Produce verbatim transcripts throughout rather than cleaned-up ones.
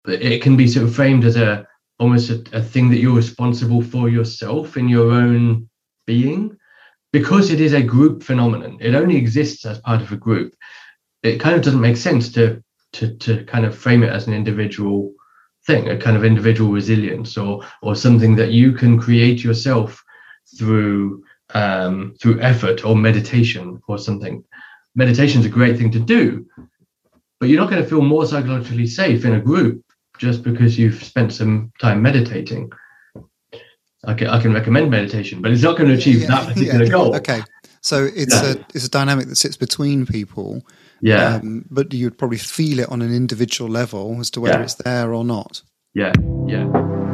it can be sort of framed as a almost a, a thing that you're responsible for yourself in your own being, because it is a group phenomenon. It only exists as part of a group. It kind of doesn't make sense to to to kind of frame it as an individual thing, a kind of individual resilience, or or something that you can create yourself through um, through effort or meditation or something. Meditation is a great thing to do, but you're not going to feel more psychologically safe in a group just because you've spent some time meditating. I can, I can recommend meditation, but it's not going to achieve yeah, that particular yeah. goal. Okay, so it's yeah. a it's a dynamic that sits between people. Yeah, um, but you'd probably feel it on an individual level as to whether yeah. it's there or not. Yeah, yeah.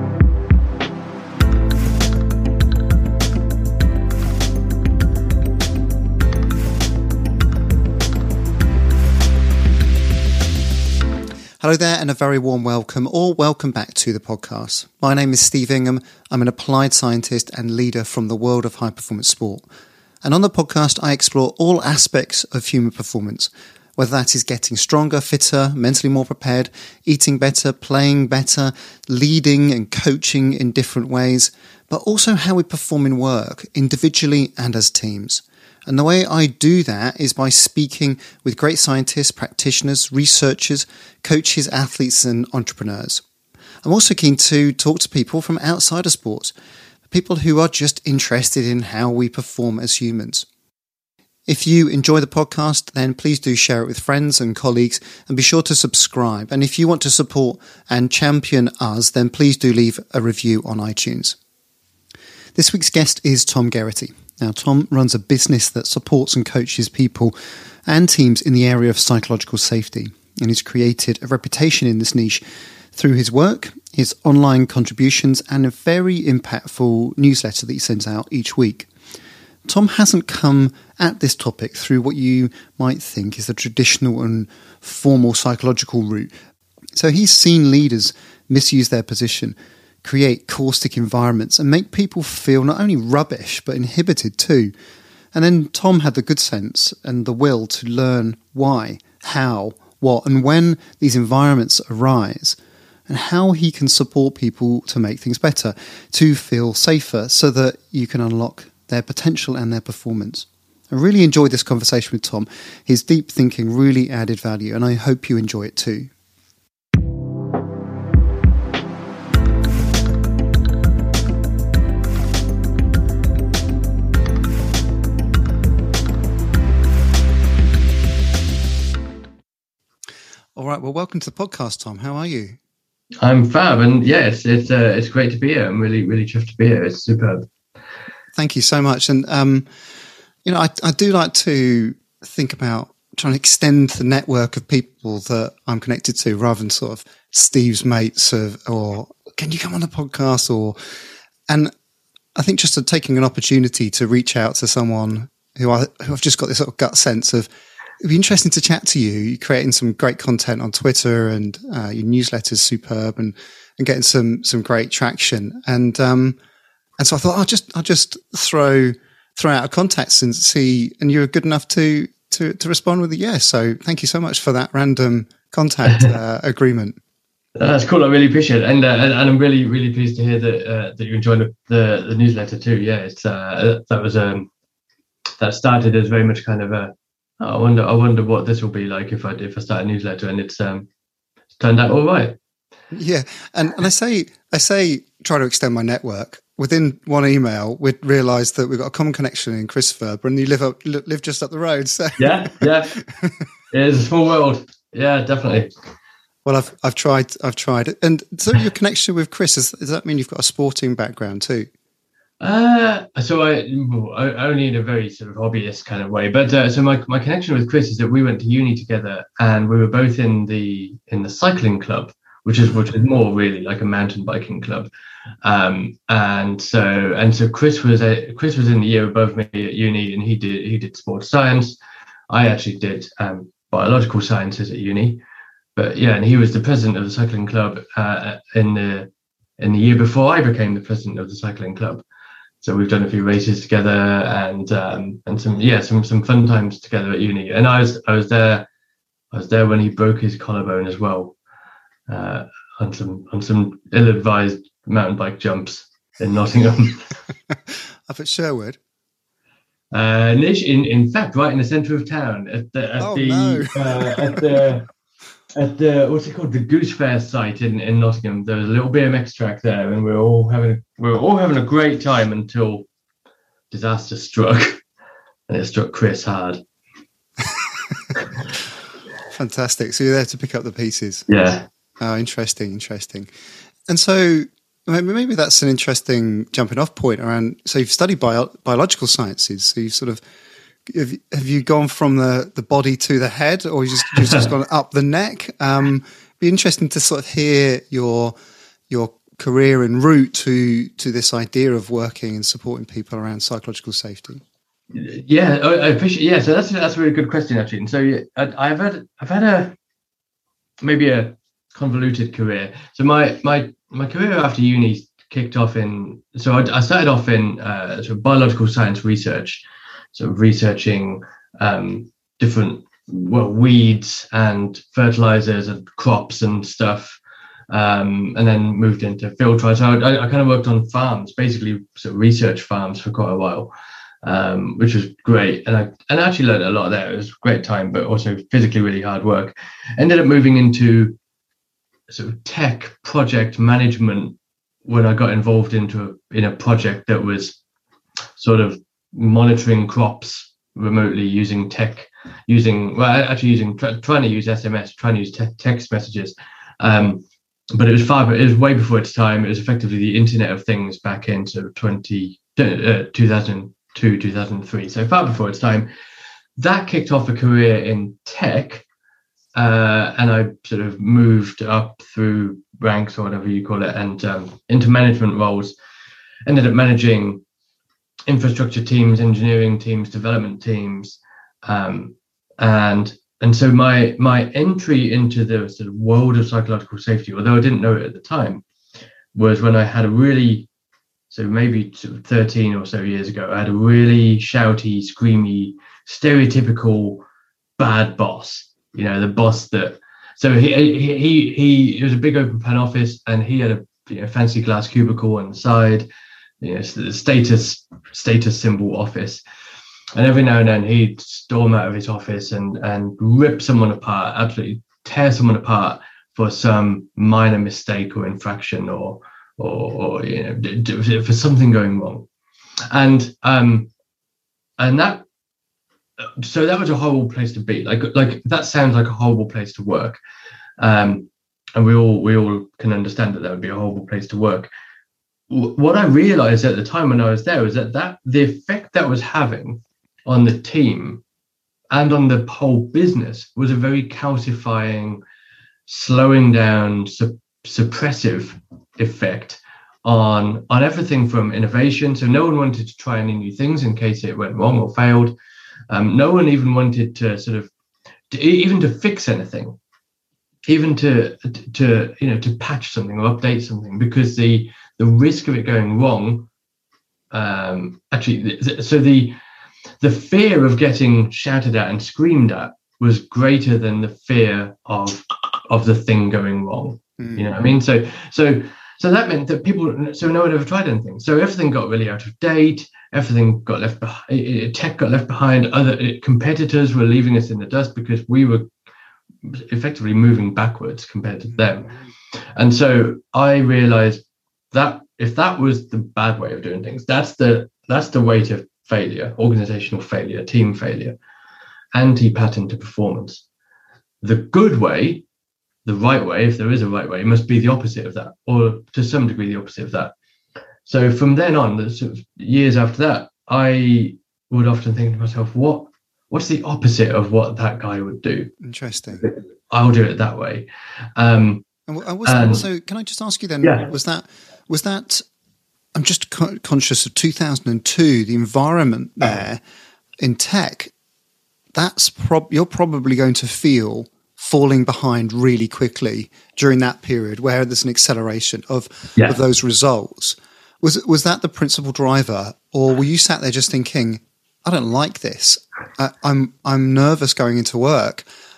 Hello there, and a very warm welcome, or welcome back to the podcast. My name is Steve Ingham. I'm an applied scientist and leader from the world of high-performance sport. And on the podcast, I explore all aspects of human performance, whether that is getting stronger, fitter, mentally more prepared, eating better, playing better, leading and coaching in different ways, but also how we perform in work, individually and as teams. And the way I do that is by speaking with great scientists, practitioners, researchers, coaches, athletes, and entrepreneurs. I'm also keen to talk to people from outside of sports, people who are just interested in how we perform as humans. If you enjoy the podcast, then please do share it with friends and colleagues, and be sure to subscribe. And if you want to support and champion us, then please do leave a review on iTunes. This week's guest is Tom Geraghty. Now, Tom runs a business that supports and coaches people and teams in the area of psychological safety, and he's created a reputation in this niche through his work, his online contributions, and a very impactful newsletter that he sends out each week. Tom hasn't come at this topic through what you might think is the traditional and formal psychological route. So he's seen leaders misuse their position, create caustic environments, and make people feel not only rubbish, but inhibited too. And then Tom had the good sense and the will to learn why, how, what, and when these environments arise, and how he can support people to make things better, to feel safer, so that you can unlock their potential and their performance. I really enjoyed this conversation with Tom. His deep thinking really added value, and I hope you enjoy it too. All right, well, welcome to the podcast, Tom. How are you? I'm fab, and yeah, it's it's uh, it's great to be here. I'm really really chuffed to be here. It's superb. Thank you so much. And um, you know, I, I do like to think about trying to extend the network of people that I'm connected to, rather than sort of Steve's mates, of, or can you come on the podcast, or and I think just taking an opportunity to reach out to someone who I who I've just got this sort of gut sense of. It'd be interesting to chat to you. You're creating some great content on Twitter, and uh, your newsletter's superb, and, and getting some some great traction. And um, and so I thought I'll just I'll just throw throw out a contact and see. And you were good enough to to to respond with a yes. So thank you so much for that random contact uh, agreement. That's cool. I really appreciate it, and uh, and I'm really really pleased to hear that uh, that you enjoyed the, the the newsletter too. Yeah, it's uh, that was um that started as very much kind of a. I wonder. I wonder what this will be like if I if I start a newsletter, and it's um it's turned out all right. Yeah, and and I say I say try to extend my network. Within one email, we'd realised that we've got a common connection in Chris Ferber, and you live up live just up the road. So yeah, yeah, it is a small world. Yeah, definitely. Well, I've I've tried I've tried, and so your connection with Chris, does, does that mean you've got a sporting background too? Uh, so I, I only in a very sort of hobbyist kind of way, but uh, so my my connection with Chris is that we went to uni together, and we were both in the in the cycling club, which is which is more really like a mountain biking club, um, and so and so Chris was a, Chris was in the year above me at uni, and he did he did sports science. I actually did um, biological sciences at uni, but yeah, and he was the president of the cycling club uh, in the in the year before I became the president of the cycling club. So we've done a few races together, and um, and some yeah some some fun times together at uni. And I was I was there I was there when he broke his collarbone as well. Uh, on some on some ill-advised mountain bike jumps in Nottingham. Up at Sherwood. Uh, in in fact, right in the centre of town, at the at oh, the no. uh, at the at the what's it called, the Goose Fair site in, in Nottingham. There was a little B M X track there, and we were all having we were all having a great time until disaster struck, and it struck Chris hard. Fantastic. So you're there to pick up the pieces. Yeah. Oh, interesting, interesting. And so maybe that's an interesting jumping off point around. So you've studied bio, biological sciences. So you've sort of have, have you gone from the, the body to the head, or you just you've just gone up the neck? Um, be interesting to sort of hear your your career and route to to this idea of working and supporting people around psychological safety. Yeah, I appreciate. Yeah, so that's that's a really good question, actually. And so yeah, I, I've had I've had a maybe a convoluted career. So my my my career after uni kicked off in. So I, I started off in uh, sort of biological science research, so researching um, different well weeds and fertilizers and crops and stuff, um, and then moved into field trials. So I, I kind of worked on farms, basically sort of research farms for quite a while. Um, which was great, and I and I actually learned a lot there. It was a great time, but also physically really hard work. Ended up moving into sort of tech project management when I got involved into a, in a project that was sort of monitoring crops remotely using tech, using well actually using try, trying to use S M S, trying to use te- text messages. Um, but it was far, it was way before its time. It was effectively the Internet of Things back in sort of twenty, uh, two thousand two, two thousand three, so far before its time. That kicked off a career in tech, uh, and I sort of moved up through ranks, or whatever you call it, and um, into management roles. Ended up managing infrastructure teams, engineering teams, development teams, um, and and so my my entry into the sort of world of psychological safety, although I didn't know it at the time, was when I had a really So maybe thirteen or so years ago, I had a really shouty, screamy, stereotypical bad boss. You know, the boss that. So he he he, he it was a big open plan office, and he had a you know, fancy glass cubicle on the side. You know, the status status symbol office, and every now and then he'd storm out of his office and and rip someone apart, absolutely tear someone apart for some minor mistake or infraction or. Or, or you know, for something going wrong, and um, and that, so that was a horrible place to be. Like, like that sounds like a horrible place to work, um, and we all we all can understand that that would be a horrible place to work. What I realized at the time when I was there was that that the effect that was having on the team and on the whole business was a very calcifying, slowing down, su- suppressive effect on on everything from innovation. So no one wanted to try any new things in case it went wrong or failed. Um, no one even wanted to sort of to, even to fix anything, even to to you know to patch something or update something, because the the risk of it going wrong, um, actually, so the the fear of getting shouted at and screamed at was greater than the fear of of the thing going wrong. Mm. You know what I mean? So so so that meant that people, so no one ever tried anything. So everything got really out of date. Everything got left behind. Tech got left behind. Other competitors were leaving us in the dust because we were effectively moving backwards compared to them. And so I realized that if that was the bad way of doing things, that's the that's the way to failure, organizational failure, team failure, anti-pattern to performance. The good way, the right way, if there is a right way, must be the opposite of that, or to some degree the opposite of that. So from then on, the sort of years after that, I would often think to myself, what what's the opposite of what that guy would do? Interesting. I'll do it that way. Um, and was that, so can I just ask you then, yeah. was that, was that, I'm just co- conscious of two thousand two, the environment there in tech, that's prob- you're probably going to feel falling behind really quickly during that period where there's an acceleration of, yeah. of those results. Was was that the principal driver, or were you sat there just thinking, I don't like this. I, I'm I'm nervous going into work.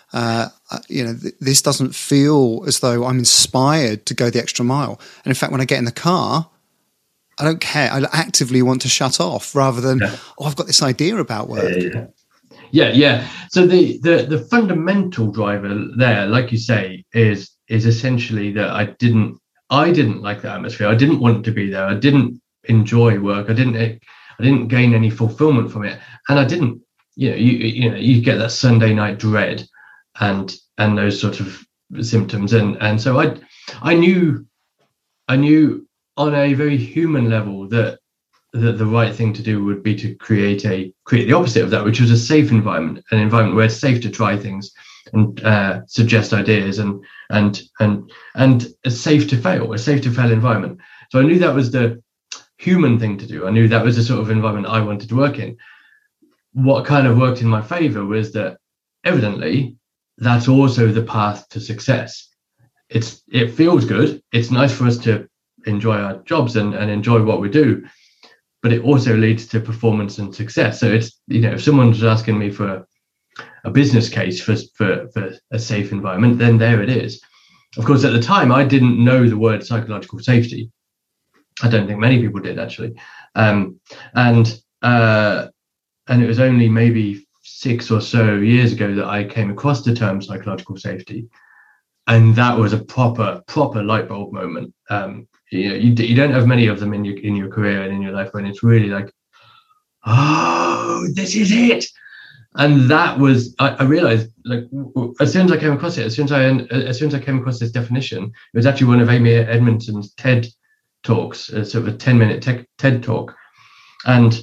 Uh, you know, th- this doesn't feel as though I'm inspired to go the extra mile. And in fact, when I get in the car, I don't care. I actively want to shut off rather than, yeah. oh, I've got this idea about work. Yeah, yeah. Yeah, yeah. So the, the the fundamental driver there, like you say, is is essentially that I didn't I didn't like the atmosphere. I didn't want to be there. I didn't enjoy work. I didn't I didn't gain any fulfillment from it, and I didn't. You know, you you know, you get that Sunday night dread, and and those sort of symptoms, and and so I I knew I knew on a very human level that. that the right thing to do would be to create a create the opposite of that, which was a safe environment, an environment where it's safe to try things and uh, suggest ideas, and and and and a safe to fail, a safe to fail environment. So I knew that was the human thing to do. I knew that was the sort of environment I wanted to work in. What kind of worked in my favor was that evidently that's also the path to success. It's it feels good. It's nice for us to enjoy our jobs and, and enjoy what we do. But it also leads to performance and success. So it's, you know, if someone's asking me for a, a business case for, for, for a safe environment, then there it is. Of course, at the time, I didn't know the word psychological safety. I don't think many people did, actually. Um, and uh, and it was only maybe six or so years ago that I came across the term psychological safety. And that was a proper, proper light bulb moment. Um, you know, you, you don't have many of them in your in your career and in your life when it's really like, oh, this is it. And that was, I, I realized, like, as soon as I came across it, as soon as I as soon as I came across this definition, it was actually one of Amy Edmondson's TED talks, uh, sort of a ten minute te- TED talk, and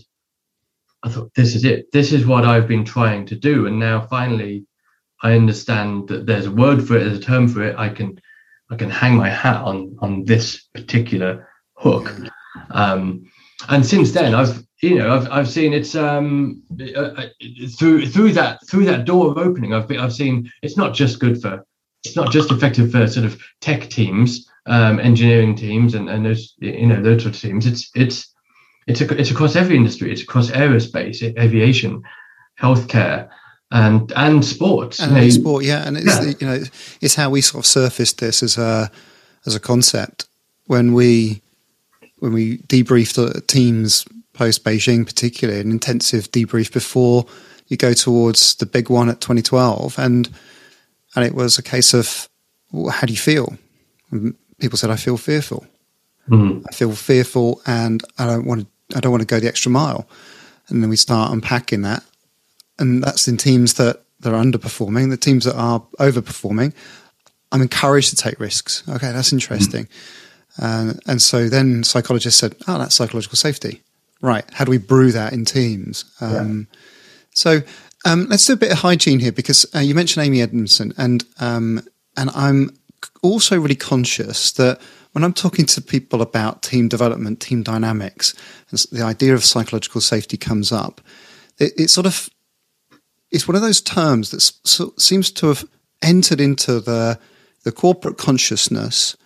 I thought, this is it. This is what I've been trying to do, and now finally, I understand that there's a word for it, there's a term for it. I can, I can hang my hat on on this particular hook. Um, and since then, I've, you know, I've I've seen it's um uh, through through that through that door of opening. I've been, I've seen it's not just good for, it's not just effective for sort of tech teams, um, engineering teams, and and those, you know, those sort of teams. It's it's it's a, it's across every industry. It's across aerospace, aviation, healthcare. And and sports, and you know, sport, yeah, and it's yeah. the, you know it's how we sort of surfaced this as a as a concept when we when we debriefed the teams post Beijing, particularly an intensive debrief before you go towards the big one at twenty twelve, and and it was a case of, well, how do you feel? And people said, I feel fearful. Mm-hmm. I feel fearful, and I don't want to I don't want to go the extra mile. And then we start unpacking that. And that's in teams that, that are underperforming. The teams that are overperforming, I'm encouraged to take risks. Okay, that's interesting. Mm. Uh, and so then psychologists said, oh, that's psychological safety. Right, how do we brew that in teams? Um, yeah. So um, let's do a bit of hygiene here, because uh, you mentioned Amy Edmondson, and um, and I'm also really conscious that when I'm talking to people about team development, team dynamics, and the idea of psychological safety comes up, it, it sort of it's one of those terms that so, seems to have entered into the the corporate consciousness,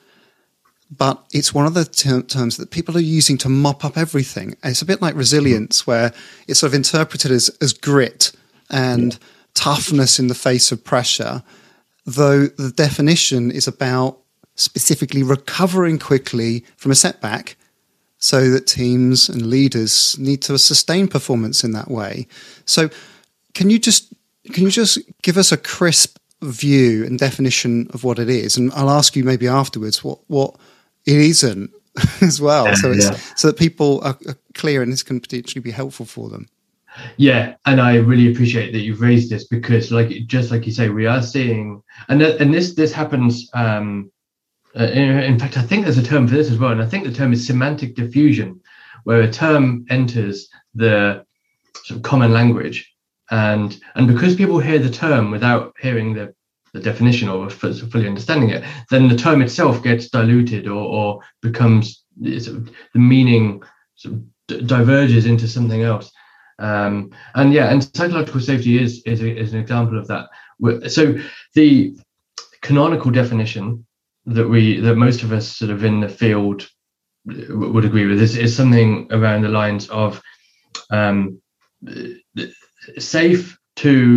but it's one of the ter- terms that people are using to mop up everything. And it's a bit like resilience, where it's sort of interpreted as, as grit and yeah. toughness in the face of pressure, though the definition is about specifically recovering quickly from a setback, so that teams and leaders need to sustain performance in that way. So Can you just can you just give us a crisp view and definition of what it is, and I'll ask you maybe afterwards what, what it isn't as well, yeah, so it's, yeah. so that people are, are clear and this can potentially be helpful for them. Yeah, and I really appreciate that you've raised this, because, like just like you say, we are seeing, and th- and this this happens. Um, uh, in, in fact, I think there's a term for this as well, and I think the term is semantic diffusion, where a term enters the sort of common language. And and because people hear the term without hearing the, the definition or fully understanding it, then the term itself gets diluted or, or becomes, sort of, the meaning sort of d- diverges into something else. Um, and yeah, and psychological safety is is, a, is an example of that. So the canonical definition that we that most of us sort of in the field would agree with is, is something around the lines of um, safe to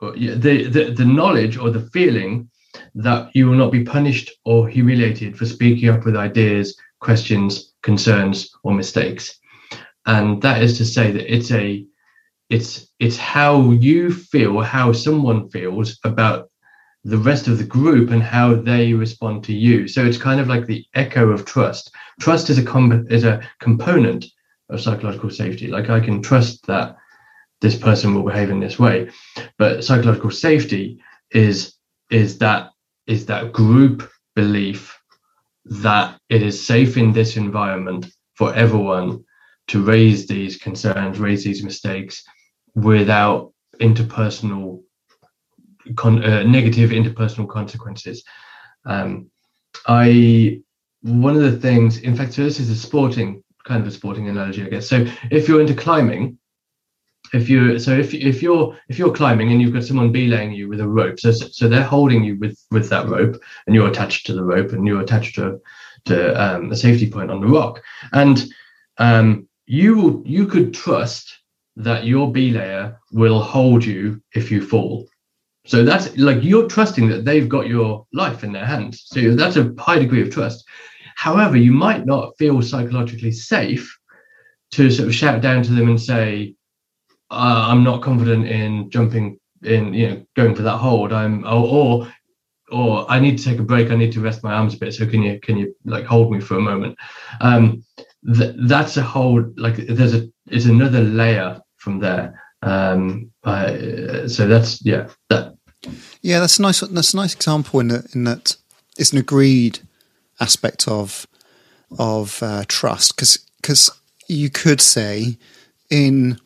or yeah, the, the the knowledge or the feeling that you will not be punished or humiliated for speaking up with ideas, questions, concerns, or mistakes. And that is to say that it's a it's it's how you feel, how someone feels about the rest of the group and how they respond to you. So it's kind of like the echo of trust. Trust is a com- is a component of psychological safety. Like, I can trust that this person will behave in this way, but psychological safety is is that is that group belief that it is safe in this environment for everyone to raise these concerns, raise these mistakes without interpersonal Con, uh, negative interpersonal consequences. Um, I one of the things, in fact, so this is a sporting kind of a sporting analogy, I guess. So if you're into climbing, if you so if if you're if you're climbing and you've got someone belaying you with a rope, so so they're holding you with with that rope, and you're attached to the rope, and you're attached to to um, a safety point on the rock, and um, you will you could trust that your belayer will hold you if you fall. So that's like, you're trusting that they've got your life in their hands. So that's a high degree of trust. However, you might not feel psychologically safe to sort of shout down to them and say, uh, I'm not confident in jumping in, you know, going for that hold. I'm or, or or I need to take a break. I need to rest my arms a bit. So can you can you like hold me for a moment? Um, th- that's a whole, like, there's a it's another layer from there. Um, uh, so that's yeah that. Yeah, that's a nice. That's a nice example in that. In that, it's an agreed aspect of of uh, trust, because because you could say in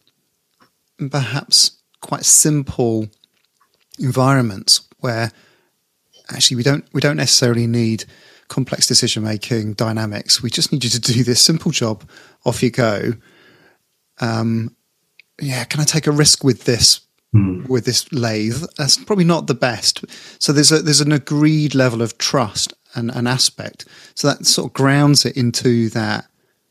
perhaps quite simple environments where actually we don't we don't necessarily need complex decision making dynamics. We just need you to do this simple job. Off you go. Um, yeah, can I take a risk with this? Mm. With this lathe, that's probably not the best. So there's a there's an agreed level of trust and an aspect. So that sort of grounds it into that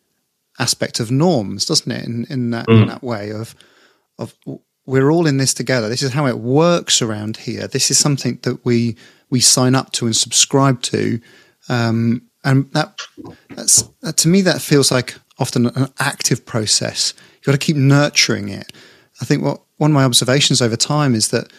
aspect of norms, doesn't it? In in that mm. in that way of of we're all in this together. This is how it works around here. This is something that we we sign up to and subscribe to, um, and that that's that, to me, that feels like often an active process. You've got to keep nurturing it. I think what one of my observations over time is that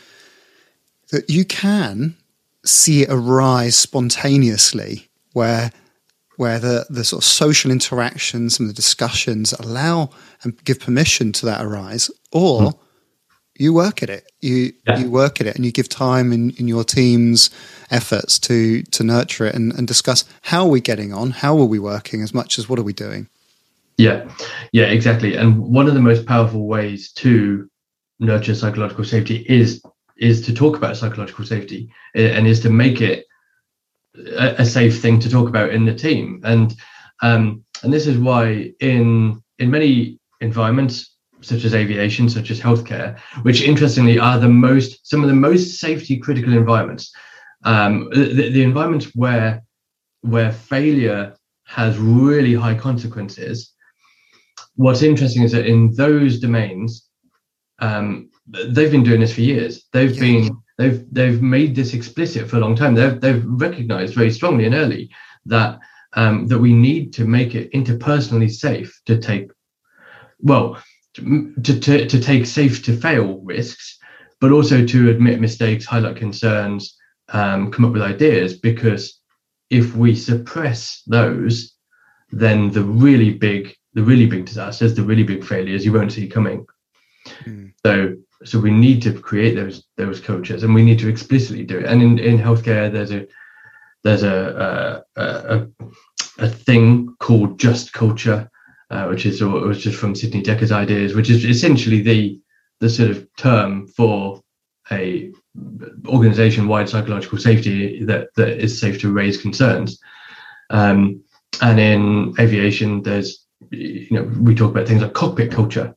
that you can see it arise spontaneously, where where the, the sort of social interactions and the discussions allow and give permission to that arise, or mm. you work at it. You yeah. you work at it and you give time in, in your team's efforts to to nurture it and, and discuss how are we getting on, how are we working, as much as what are we doing. Yeah, yeah, exactly. And one of the most powerful ways to nurture psychological safety is is to talk about psychological safety, and is to make it a, a safe thing to talk about in the team. And um, and this is why in in many environments, such as aviation, such as healthcare, which interestingly are the most some of the most safety critical environments, um, the, the environments where where failure has really high consequences. What's interesting is that in those domains, um, they've been doing this for years. They've yeah. been they've they've made this explicit for a long time. They've they've recognised very strongly and early that um, that we need to make it interpersonally safe to take well to, to to take safe to fail risks, but also to admit mistakes, highlight concerns, um, come up with ideas. Because if we suppress those, then the really big the really big disasters, the really big failures, you won't see coming. Mm. So, so we need to create those those cultures, and we need to explicitly do it. And in, in healthcare, there's a there's a a, a, a thing called Just Culture, uh, which is which is from Sidney Decker's ideas, which is essentially the the sort of term for a organization-wide psychological safety that that is safe to raise concerns. Um, and in aviation, there's you know we talk about things like cockpit culture.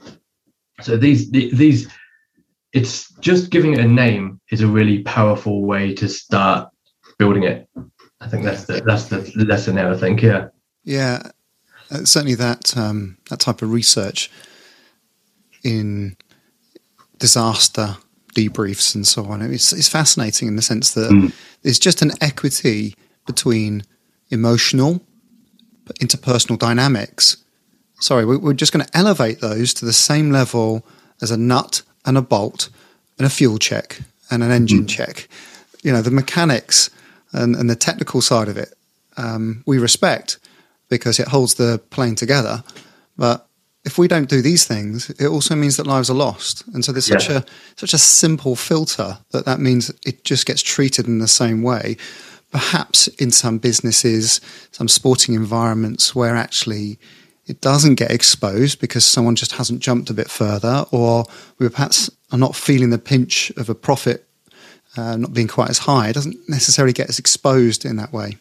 So these these it's just giving it a name is a really powerful way to start building it. I think that's the that's the lesson there. I think yeah yeah uh, certainly that um, that type of research in disaster debriefs and so on. It's, it's fascinating in the sense that Mm. there's just an equity between emotional, interpersonal dynamics. Sorry, we- we're just going to elevate those to the same level as a nut and a bolt and a fuel check and an engine Mm. check. You know, the mechanics and, and the technical side of it, um, we respect because it holds the plane together. But if we don't do these things, it also means that lives are lost. And so there's such Yeah. a such a simple filter that that means it just gets treated in the same way. Perhaps in some businesses, some sporting environments where actually it doesn't get exposed because someone just hasn't jumped a bit further, or we perhaps are not feeling the pinch of a profit uh, not being quite as high. It doesn't necessarily get as exposed in that way.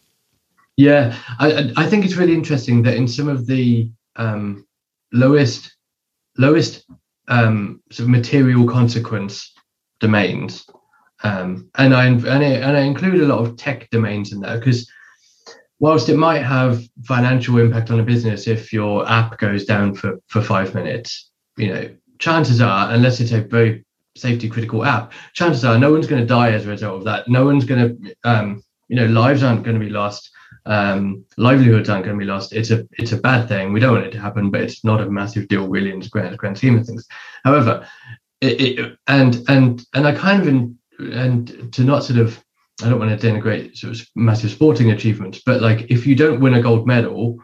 Yeah, I, I think it's really interesting that in some of the um, lowest lowest um, sort of material consequence domains, um, and I and I, and I include a lot of tech domains in there, because whilst it might have financial impact on a business if your app goes down for, for five minutes, you know, chances are, unless it's a very safety critical app, chances are no one's going to die as a result of that. No one's going to, um, you know, lives aren't going to be lost. Um, livelihoods aren't going to be lost. It's a it's a bad thing. We don't want it to happen, but it's not a massive deal really in the grand, grand scheme of things. However, it, it, and and and I kind of in, and to not sort of, I don't want to denigrate sort of massive sporting achievements, but like if you don't win a gold medal,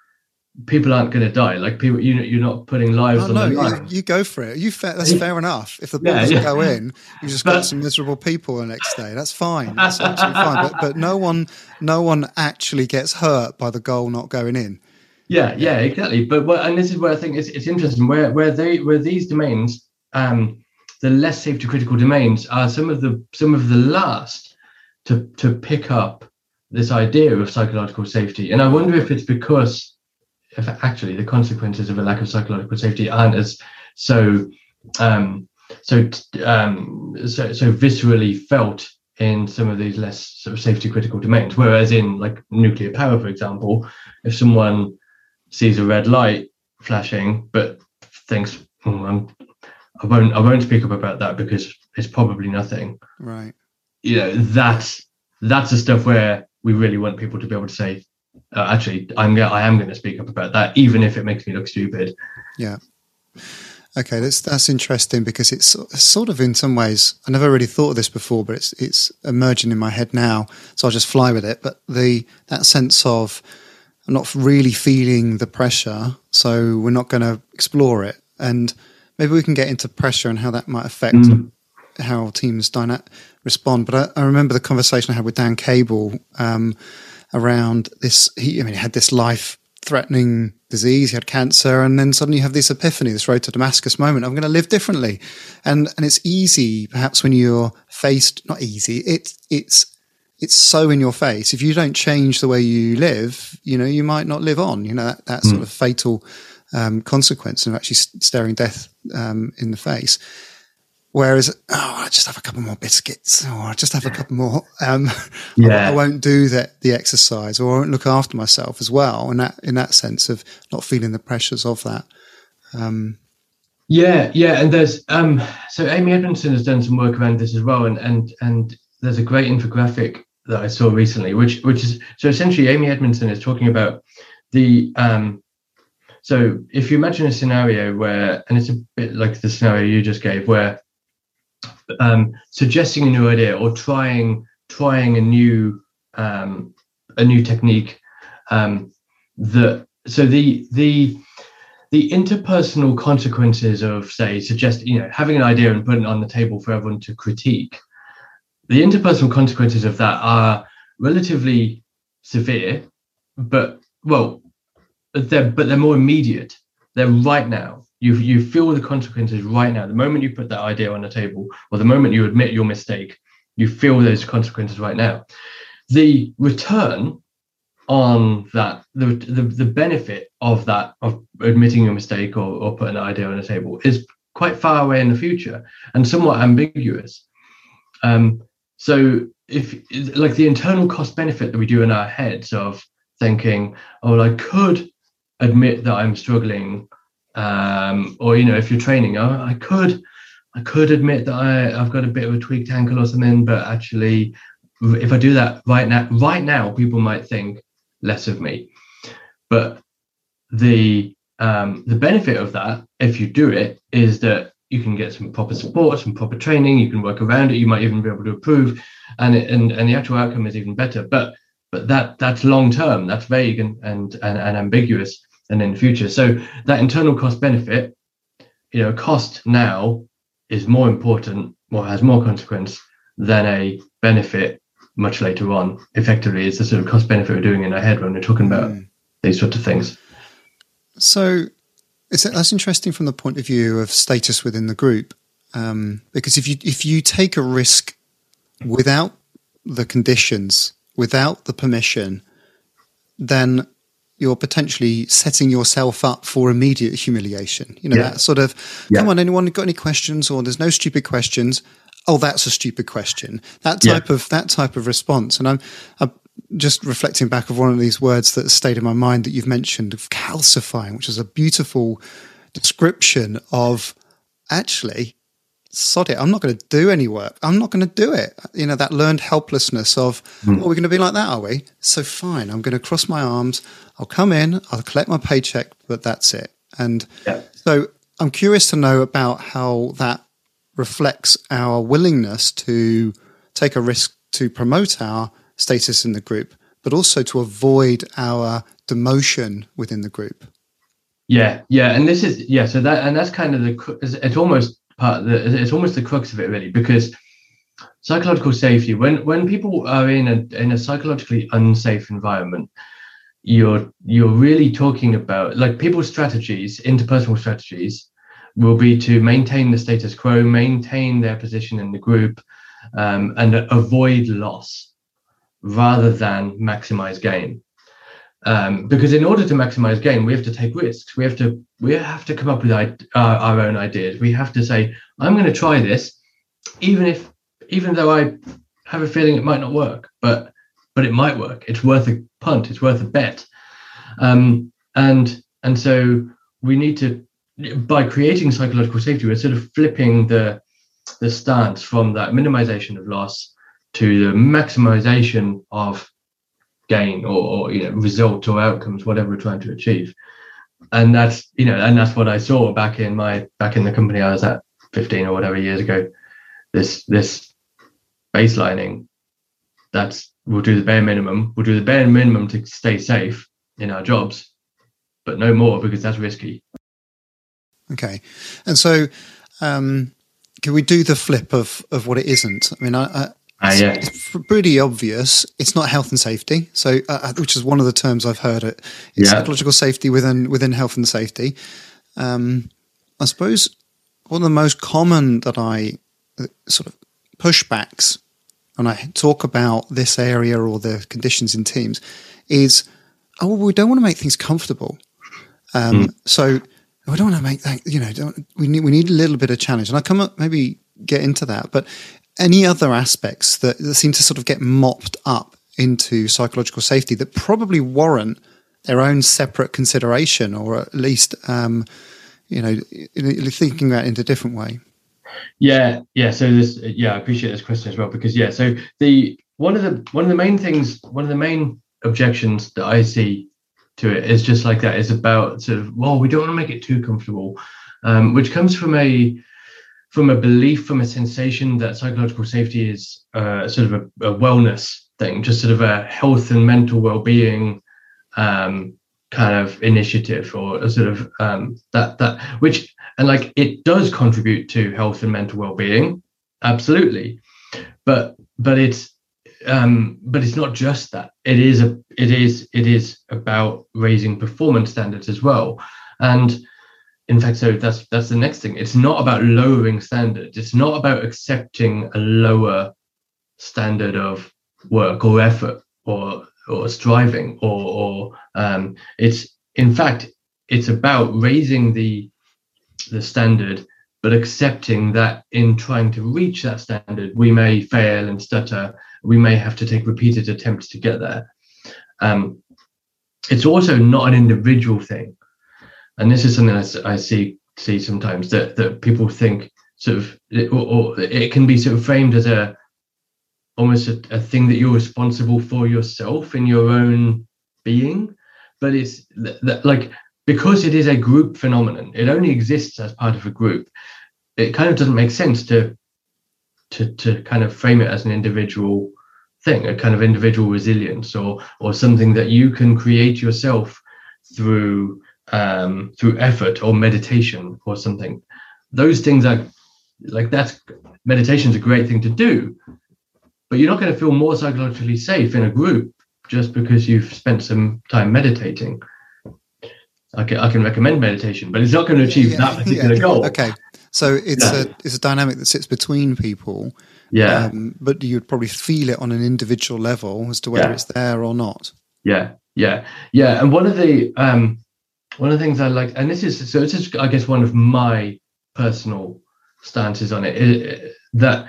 people aren't going to die. Like people, you know, you're not putting lives Oh on no, the you, line. you go for it. You fa- that's fair enough. If the ball Yeah, doesn't yeah. go in, you just But- got some miserable people the next day. That's fine. That's absolutely fine. But but no one no one actually gets hurt by the goal not going in. Yeah, yeah, exactly. But what, and this is where I think it's, it's interesting, where where they where these domains, um, the less safety critical domains, are some of the some of the last to to pick up this idea of psychological safety. And I wonder if it's because if actually the consequences of a lack of psychological safety aren't as so um, so um, so so viscerally felt in some of these less sort of safety critical domains. Whereas in like nuclear power, for example, if someone sees a red light flashing but thinks, oh, I'm, I won't I won't speak up about that because it's probably nothing. Right. You know, that's that's the stuff where we really want people to be able to say, uh, actually, I'm I am going to speak up about that, even if it makes me look stupid. Yeah. Okay, that's that's interesting because it's sort of in some ways, I never really thought of this before, but it's it's emerging in my head now, so I'll just fly with it. But the that sense of I'm not really feeling the pressure, so we're not going to explore it, and maybe we can get into pressure and how that might affect mm. how teams dyna- respond. But I, I remember the conversation I had with Dan Cable um, around this. He, I mean, he had this life-threatening disease. He had cancer, and then suddenly you have this epiphany, this road to Damascus moment. I'm going to live differently, and and it's easy, perhaps, when you're faced. Not easy. It's it's it's so in your face. If you don't change the way you live, you know, you might not live on. You know, that, that mm. sort of fatal um, consequence of actually staring death um, in the face. Whereas, oh, I just have a couple more biscuits, or I just have a couple more. Um, yeah. I, I won't do that, the exercise, or I won't look after myself as well. And that, in that sense of not feeling the pressures of that. Um, yeah, yeah, and there's um, so Amy Edmondson has done some work around this as well, and and and there's a great infographic that I saw recently, which which is so essentially Amy Edmondson is talking about the um. So if you imagine a scenario where, and it's a bit like the scenario you just gave, where Um, suggesting a new idea or trying trying a new um, a new technique. Um, that so the the the interpersonal consequences of, say, suggest you know having an idea and putting it on the table for everyone to critique. The interpersonal consequences of that are relatively severe, but well, they're but they're more immediate. They're right now. You you feel the consequences right now. The moment you put that idea on the table, or the moment you admit your mistake, you feel those consequences right now. The return on that, the the, the benefit of that, of admitting your mistake or, or putting an idea on the table, is quite far away in the future and somewhat ambiguous. Um, so if like the internal cost benefit that we do in our heads of thinking, oh, I could admit that I'm struggling. Um, or, you know, if you're training, oh, I could, I could admit that I, I've got a bit of a tweaked ankle or something, but actually, if I do that right now, right now, people might think less of me. But the um, the benefit of that, if you do it, is that you can get some proper support, some proper training. You can work around it. You might even be able to improve, and it, and and the actual outcome is even better. But but that that's long term. That's vague and and and, and ambiguous, and in the future. So that internal cost benefit, you know, cost now is more important or has more consequence than a benefit much later on. Effectively, it's the sort of cost benefit we're doing in our head when we're talking about mm. these sorts of things. So it's, that's interesting from the point of view of status within the group, um, because if you if you take a risk without the conditions, without the permission, then you're potentially setting yourself up for immediate humiliation. You know, yeah. that sort of, yeah. come on, anyone got any questions? Or there's no stupid questions. Oh, that's a stupid question. That type yeah. of that type of response. And I'm, I'm just reflecting back of one of these words that stayed in my mind that you've mentioned, of calcifying, which is a beautiful description of actually, sod it, I'm not going to do any work. I'm not going to do it. You know, that learned helplessness of, mm. oh, we're going to be like that, are we? So fine, I'm going to cross my arms. I'll come in, I'll collect my paycheck, but that's it. And yeah. so I'm curious to know about how that reflects our willingness to take a risk to promote our status in the group, but also to avoid our demotion within the group. Yeah, yeah. And this is, yeah, so that, and that's kind of the, it's almost part of the, it's almost the crux of it really, because psychological safety, when, when people are in a, in a psychologically unsafe environment, you're you're really talking about, like, people's strategies, interpersonal strategies, will be to maintain the status quo, maintain their position in the group, um, and avoid loss rather than maximize gain. Um, because in order to maximize gain, we have to take risks. We have to we have to come up with our, our own ideas. We have to say, I'm going to try this, even if even though I have a feeling it might not work, but but it might work. It's worth a punt. It's worth a bet. Um, and and so we need to, by creating psychological safety, we're sort of flipping the the stance from that minimization of loss to the maximization of gain, or, or you know, results or outcomes, whatever we're trying to achieve. And that's, you know, and that's what I saw back in my back in the company I was at fifteen or whatever years ago. This this baselining, that's, we'll do the bare minimum. We'll do the bare minimum to stay safe in our jobs, but no more, because that's risky. Okay. And so um, can we do the flip of, of what it isn't? I mean, I, I, uh, yeah. it's pretty obvious. It's not health and safety, so uh, which is one of the terms I've heard it. It's yeah. psychological safety within within health and safety. Um, I suppose one of the most common that I uh, sort of pushbacks when I talk about this area or the conditions in teams is, oh, well, we don't want to make things comfortable. Um, mm. So we don't want to make that, you know, don't, we need we need a little bit of challenge. And I come up, maybe get into that, but any other aspects that, that seem to sort of get mopped up into psychological safety that probably warrant their own separate consideration, or at least, um, you know, thinking about it in a different way. Yeah, yeah. So this, yeah, I appreciate this question as well, because yeah, so the one of the one of the main things, one of the main objections that I see to it is just like that. It's about sort of, well, we don't want to make it too comfortable, um, which comes from a from a belief, from a sensation that psychological safety is uh, sort of a, a wellness thing, just sort of a health and mental well-being um, kind of initiative, or a sort of um, that that which. And like, it does contribute to health and mental well-being, absolutely, but but it's um, but it's not just that. It is a it is it is about raising performance standards as well. And in fact, so that's that's the next thing. It's not about lowering standards. It's not about accepting a lower standard of work or effort or or striving or or um, it's in fact it's about raising the the standard, but accepting that in trying to reach that standard, we may fail and stutter. We may have to take repeated attempts to get there. Um, it's also not an individual thing. And this is something I, I see see sometimes, that, that people think sort of, or, or it can be sort of framed as a almost a, a thing that you're responsible for yourself in your own being. But it's th- th- like, because it is a group phenomenon, it only exists as part of a group. It kind of doesn't make sense to to to kind of frame it as an individual thing, a kind of individual resilience, or or something that you can create yourself through um, through effort or meditation or something. Those things are like, that's meditation's a great thing to do, but you're not going to feel more psychologically safe in a group just because you've spent some time meditating. I can, I can recommend meditation, but it's not going to achieve yeah, that particular yeah. goal. Okay, so it's yeah. a it's a dynamic that sits between people. Yeah, um, but you'd probably feel it on an individual level as to whether yeah. it's there or not. Yeah, yeah, yeah. And one of the um, one of the things I like, and this is so this is I guess one of my personal stances on it, is that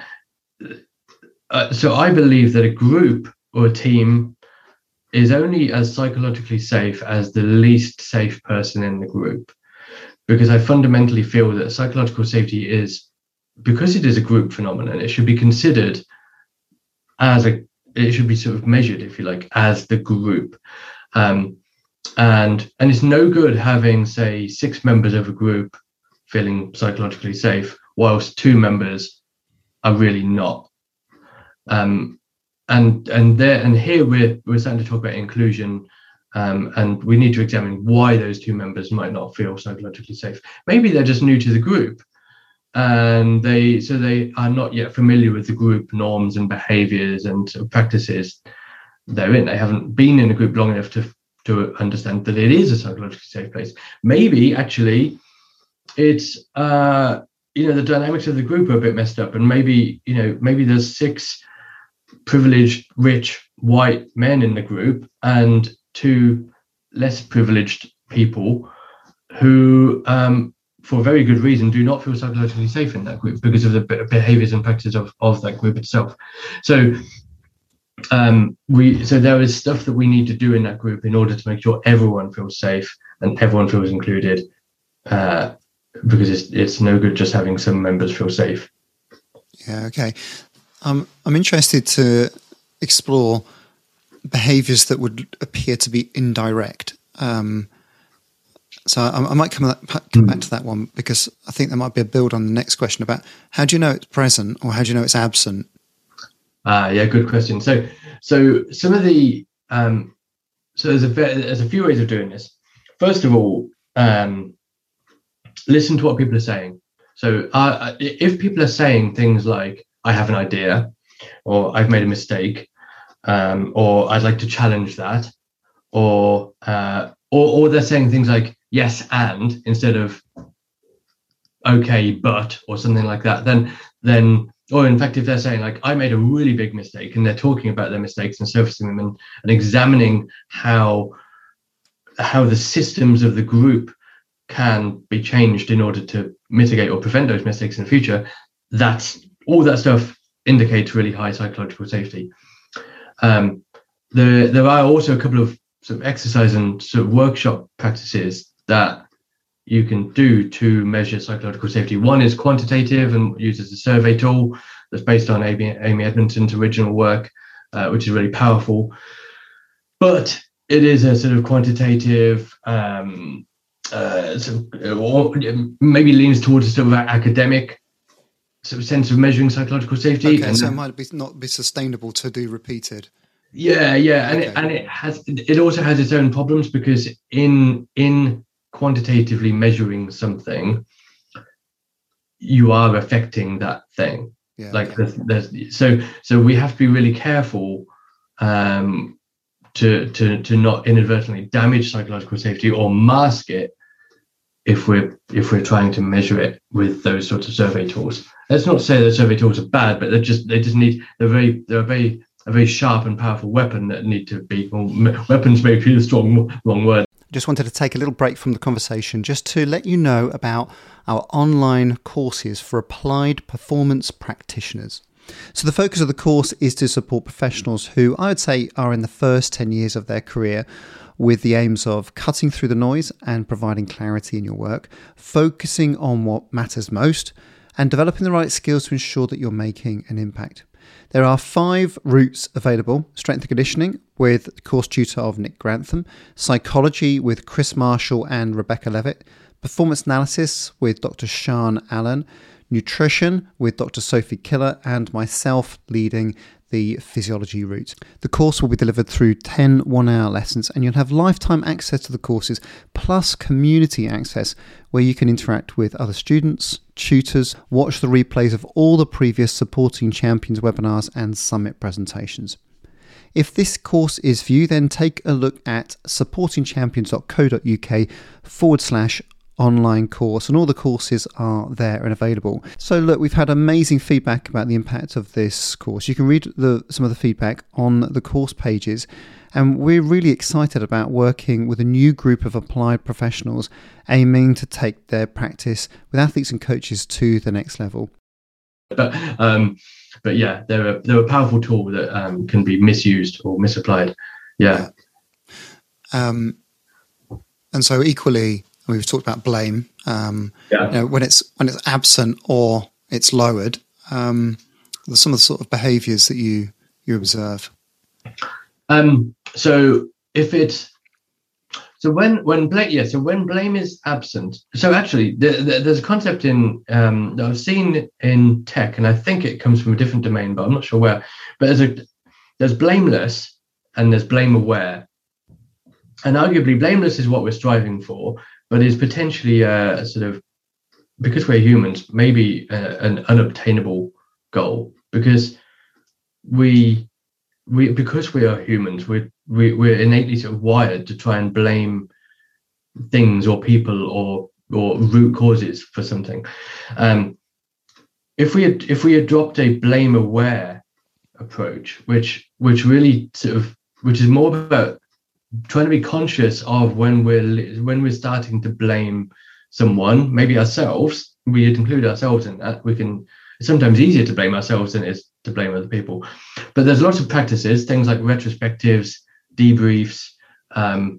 uh, so I believe that a group or a team is only as psychologically safe as the least safe person in the group, because I fundamentally feel that psychological safety is, because it is a group phenomenon, it should be considered as a, it should be sort of measured, if you like, as the group. Um, and and it's no good having, say, six members of a group feeling psychologically safe, whilst two members are really not. Um, and and there and here we're we're starting to talk about inclusion, um, and we need to examine why those two members might not feel psychologically safe. Maybe they're just new to the group, and they so they are not yet familiar with the group norms and behaviors and practices they're in. They haven't been in a group long enough to to understand that it is a psychologically safe place. Maybe actually it's uh you know the dynamics of the group are a bit messed up, and maybe you know maybe there's six privileged rich white men in the group and two less privileged people who um for very good reason do not feel psychologically safe in that group because of the behaviors and practices of, of that group itself. So um we so there is stuff that we need to do in that group in order to make sure everyone feels safe and everyone feels included, uh because it's it's no good just having some members feel safe. Yeah, okay. Um, I'm interested to explore behaviors that would appear to be indirect. Um, so I, I might come, that, come back to that one, because I think there might be a build on the next question about how do you know it's present or how do you know it's absent? Ah, uh, yeah, good question. So, so some of the um, so there's a there's a few ways of doing this. First of all, um, listen to what people are saying. So, uh, if people are saying things like, I have an idea, or I've made a mistake, um, or I'd like to challenge that, or, uh, or or they're saying things like yes and instead of okay but, or something like that, then then or in fact if they're saying like I made a really big mistake, and they're talking about their mistakes and surfacing them and, and examining how how the systems of the group can be changed in order to mitigate or prevent those mistakes in the future, that's all that stuff indicates really high psychological safety. Um, there, there are also a couple of sort of exercise and sort of workshop practices that you can do to measure psychological safety. One is quantitative and uses a survey tool that's based on Amy, Amy Edmondson's original work, uh, which is really powerful. But it is a sort of quantitative, um, uh, sort of, or maybe leans towards a sort of academic sort of sense of measuring psychological safety. Okay, and so it might be not be sustainable to do repeated. Yeah, yeah, and okay. it, and it has it also has its own problems, because in in quantitatively measuring something, you are affecting that thing. Yeah, like okay. there's, there's so so we have to be really careful um, to to to not inadvertently damage psychological safety or mask it if we're if we're trying to measure it with those sorts of survey tools. Let's not say that survey tools are bad, but they're just they just need they're very they're very a very sharp and powerful weapon that need to be well, weapons may be a strong wrong word. Just wanted to take a little break from the conversation just to let you know about our online courses for applied performance practitioners. So the focus of the course is to support professionals who I would say are in the first ten years of their career, with the aims of cutting through the noise and providing clarity in your work, focusing on what matters most, and developing the right skills to ensure that you're making an impact. There are five routes available: strength and conditioning with course tutor of Nick Grantham, psychology with Chris Marshall and Rebecca Levitt, performance analysis with Doctor Sean Allen, nutrition with Doctor Sophie Killer, and myself leading the physiology route. The course will be delivered through ten one-hour lessons, and you'll have lifetime access to the courses, plus community access where you can interact with other students, tutors, watch the replays of all the previous Supporting Champions webinars and summit presentations. If this course is for you, then take a look at supportingchampions.co.uk forward slash online course, and all the courses are there and available. So look, we've had amazing feedback about the impact of this course. You can read the, some of the feedback on the course pages, and we're really excited about working with a new group of applied professionals aiming to take their practice with athletes and coaches to the next level. But um, but yeah, they're a, they're a powerful tool that um, can be misused or misapplied. Yeah. Um, and so equally, we've talked about blame. Um, yeah. You know, when it's when it's absent or it's lowered, um, there's some of the sort of behaviours that you you observe. Um, so if it's so when when blame yeah so when blame is absent. So actually, the, the, there's a concept in um, that I've seen in tech, and I think it comes from a different domain, but I'm not sure where. But there's a there's blameless and there's blame aware, and arguably blameless is what we're striving for, but is potentially a, a sort of, because we're humans, maybe a, an unobtainable goal, because we we because we are humans, we're we, we're innately sort of wired to try and blame things or people or or root causes for something. Um, if we had if we had dropped a blame aware approach, which which really sort of which is more about trying to be conscious of when we're when we're starting to blame someone, maybe ourselves. We include ourselves in that. We can. It's sometimes easier to blame ourselves than it is to blame other people. But there's lots of practices, things like retrospectives, debriefs, um,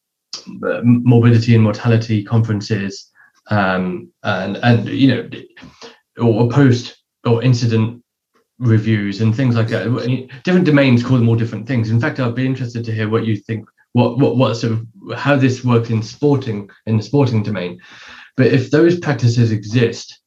morbidity and mortality conferences, um, and and you know, or post or incident reviews and things like that. Different domains call them all different things. In fact, I'd be interested to hear what you think. What what what sort of how this works in sporting in the sporting domain. But if those practices exist,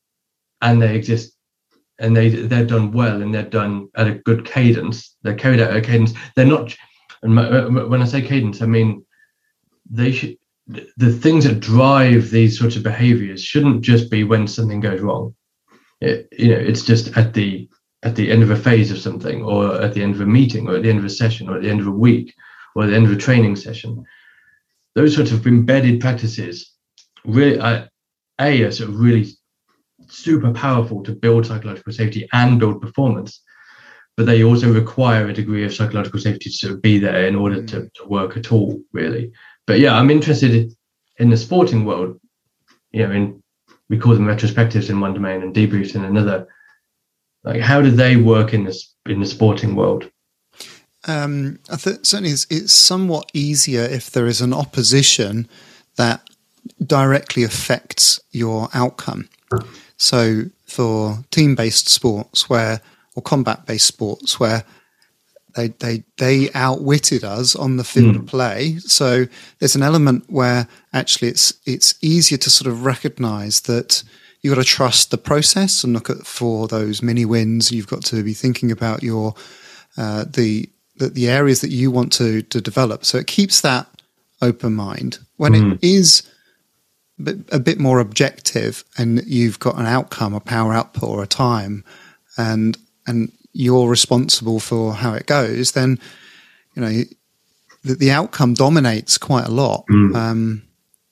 and they exist, and they they're done well, and they're done at a good cadence, they're carried out at a cadence. They're not. And when I say cadence, I mean they should. The things that drive these sorts of behaviours shouldn't just be when something goes wrong. It, you know, it's just at the at the end of a phase of something, or at the end of a meeting, or at the end of a session, or at the end of a week, or at the end of a training session. Those sorts of embedded practices really, uh, a are sort of really super powerful to build psychological safety and build performance, but they also require a degree of psychological safety to sort of be there in order to, to work at all, really. But yeah, I'm interested in the sporting world. You know, in we call them retrospectives in one domain and debriefs in another. Like, how do they work in this in the sporting world? Um, I think certainly it's, it's somewhat easier if there is an opposition that directly affects your outcome. So for team-based sports where, or combat-based sports where they they they outwitted us on the field mm. of play. So there's an element where actually it's it's easier to sort of recognise that you've got to trust the process and look at for those mini wins. You've got to be thinking about your uh, the, the the areas that you want to to develop. So it keeps that open mind. When mm. it is a bit more objective and you've got an outcome, a power output or a time, and and you're responsible for how it goes, then you know the, the outcome dominates quite a lot. Mm. Um,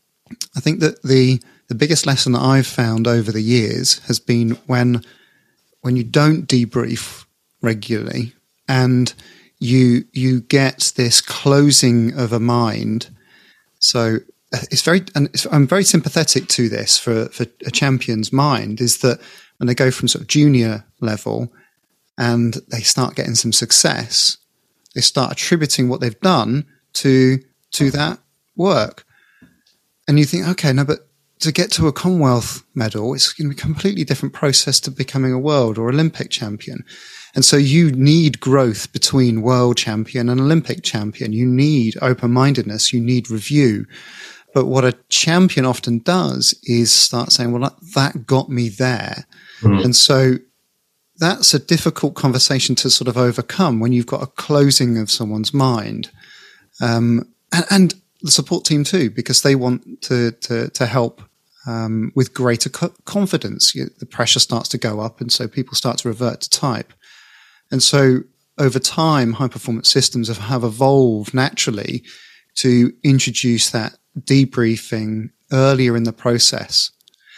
I think that the the biggest lesson that I've found over the years has been when when you don't debrief regularly and you you get this closing of a mind. So it's very, and it's, I'm very sympathetic to this for for a champion's mind, is that when they go from sort of junior level and they start getting some success, they start attributing what they've done to to that work. And you think, okay, no, but to get to a Commonwealth medal, it's going to be a completely different process to becoming a world or Olympic champion. And so you need growth between world champion and Olympic champion. You need open-mindedness. You need review. But what a champion often does is start saying, well, that, that got me there. Mm. And so that's a difficult conversation to sort of overcome when you've got a closing of someone's mind. Um, and, and the support team too, because they want to, to, to help um, with greater co- confidence. You, the pressure starts to go up, and so people start to revert to type. And so over time, high-performance systems have, have evolved naturally to introduce that debriefing earlier in the process.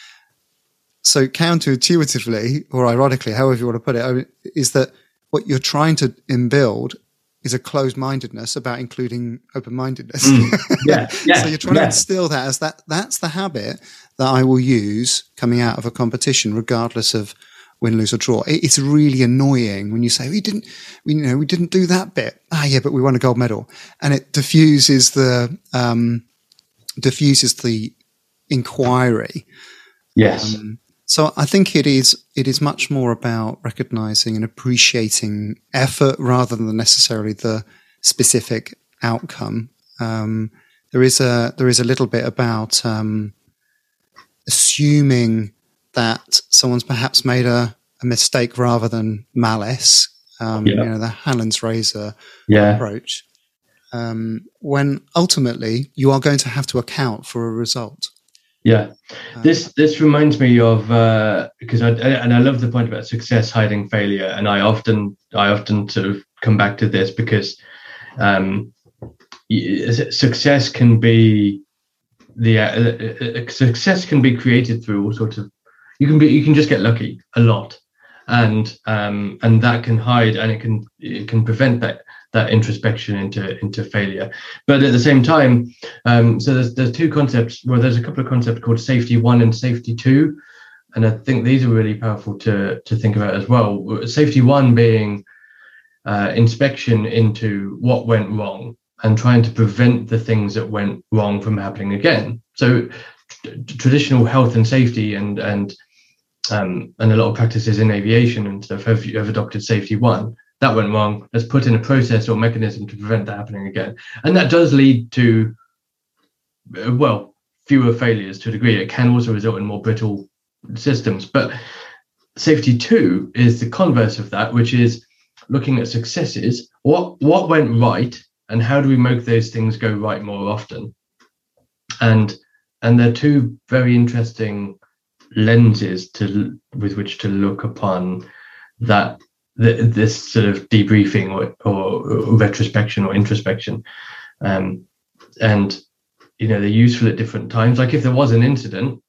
So counterintuitively, or ironically, however you want to put it, is that what you're trying to build is a closed-mindedness about including open-mindedness. Mm, yeah, yeah, so you're trying yeah. to instill that as that, that's the habit that I will use coming out of a competition, regardless of win, lose or draw. It's really annoying when you say, we didn't, we, you know, we didn't do that bit. Ah, yeah, but we won a gold medal. And it diffuses the, um, diffuses the inquiry. Yes. Um, so I think it is, it is much more about recognizing and appreciating effort rather than necessarily the specific outcome. Um, there is a, there is a little bit about, um, assuming that someone's perhaps made a, a mistake rather than malice, um, yeah. you know, the Hallen's razor yeah. approach, um, when ultimately you are going to have to account for a result. Yeah, uh, this this reminds me of uh, because I and I love the point about success hiding failure, and I often I often sort of come back to this because um, success can be the uh, uh, success can be created through all sorts of. You can be, you can just get lucky a lot, and um, and that can hide, and it can it can prevent that that introspection into into failure. But at the same time, um, so there's there's two concepts. Well, there's a couple of concepts called safety one and safety two, and I think these are really powerful to to think about as well. Safety one being uh, inspection into what went wrong and trying to prevent the things that went wrong from happening again. So t- traditional health and safety and and Um, and a lot of practices in aviation and stuff have, have adopted safety one. That went wrong. Let's put in a process or mechanism to prevent that happening again. And that does lead to, uh, well, fewer failures to a degree. It can also result in more brittle systems. But safety two is the converse of that, which is looking at successes. What, what went right and how do we make those things go right more often? And, and they're two very interesting lenses to with which to look upon that the, this sort of debriefing or, or, or retrospection or introspection, um, and you know they're useful at different times. Like if there was an incident,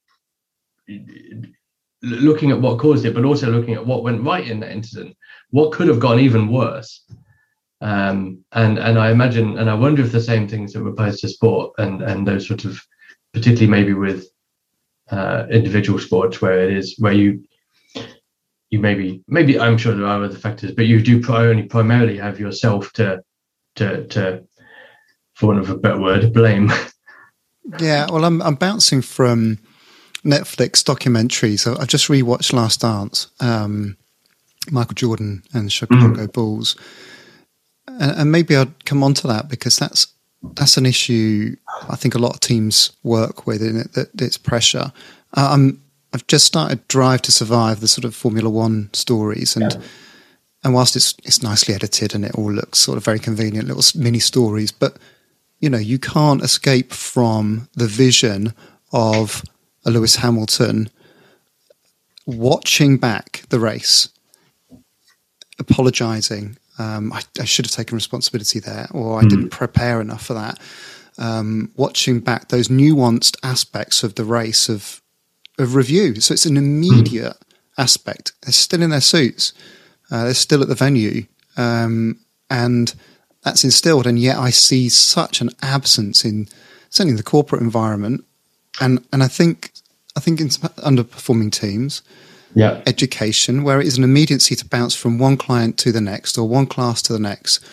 looking at what caused it, but also looking at what went right in that incident, what could have gone even worse. Um, and and I imagine, and I wonder if the same things that applies to sport and and those sort of, particularly maybe with Uh, individual sports where it is where you you maybe maybe I'm sure there are other factors, but you do pri- only primarily have yourself to to to for want of a better word blame. Yeah, well, I'm I'm bouncing from Netflix documentaries. I just rewatched Last Dance, um, Michael Jordan and Chicago mm. Bulls, and, and maybe I'd come on to that because that's. That's an issue I think a lot of teams work with, in it, that it's pressure. Uh, I'm, I've just started Drive to Survive, the sort of Formula One stories, and yeah. and whilst it's it's nicely edited and it all looks sort of very convenient little mini stories, but you know you can't escape from the vision of a Lewis Hamilton watching back the race, apologising. Um, I, I should have taken responsibility there, or I mm. didn't prepare enough for that. Um, watching back those nuanced aspects of the race of of review. So it's an immediate mm. aspect. They're still in their suits. Uh, they're still at the venue. Um, and that's instilled. And yet I see such an absence in certainly the corporate environment. And, and I think, I think in underperforming teams, yeah, education, where it is an immediacy to bounce from one client to the next or one class to the next.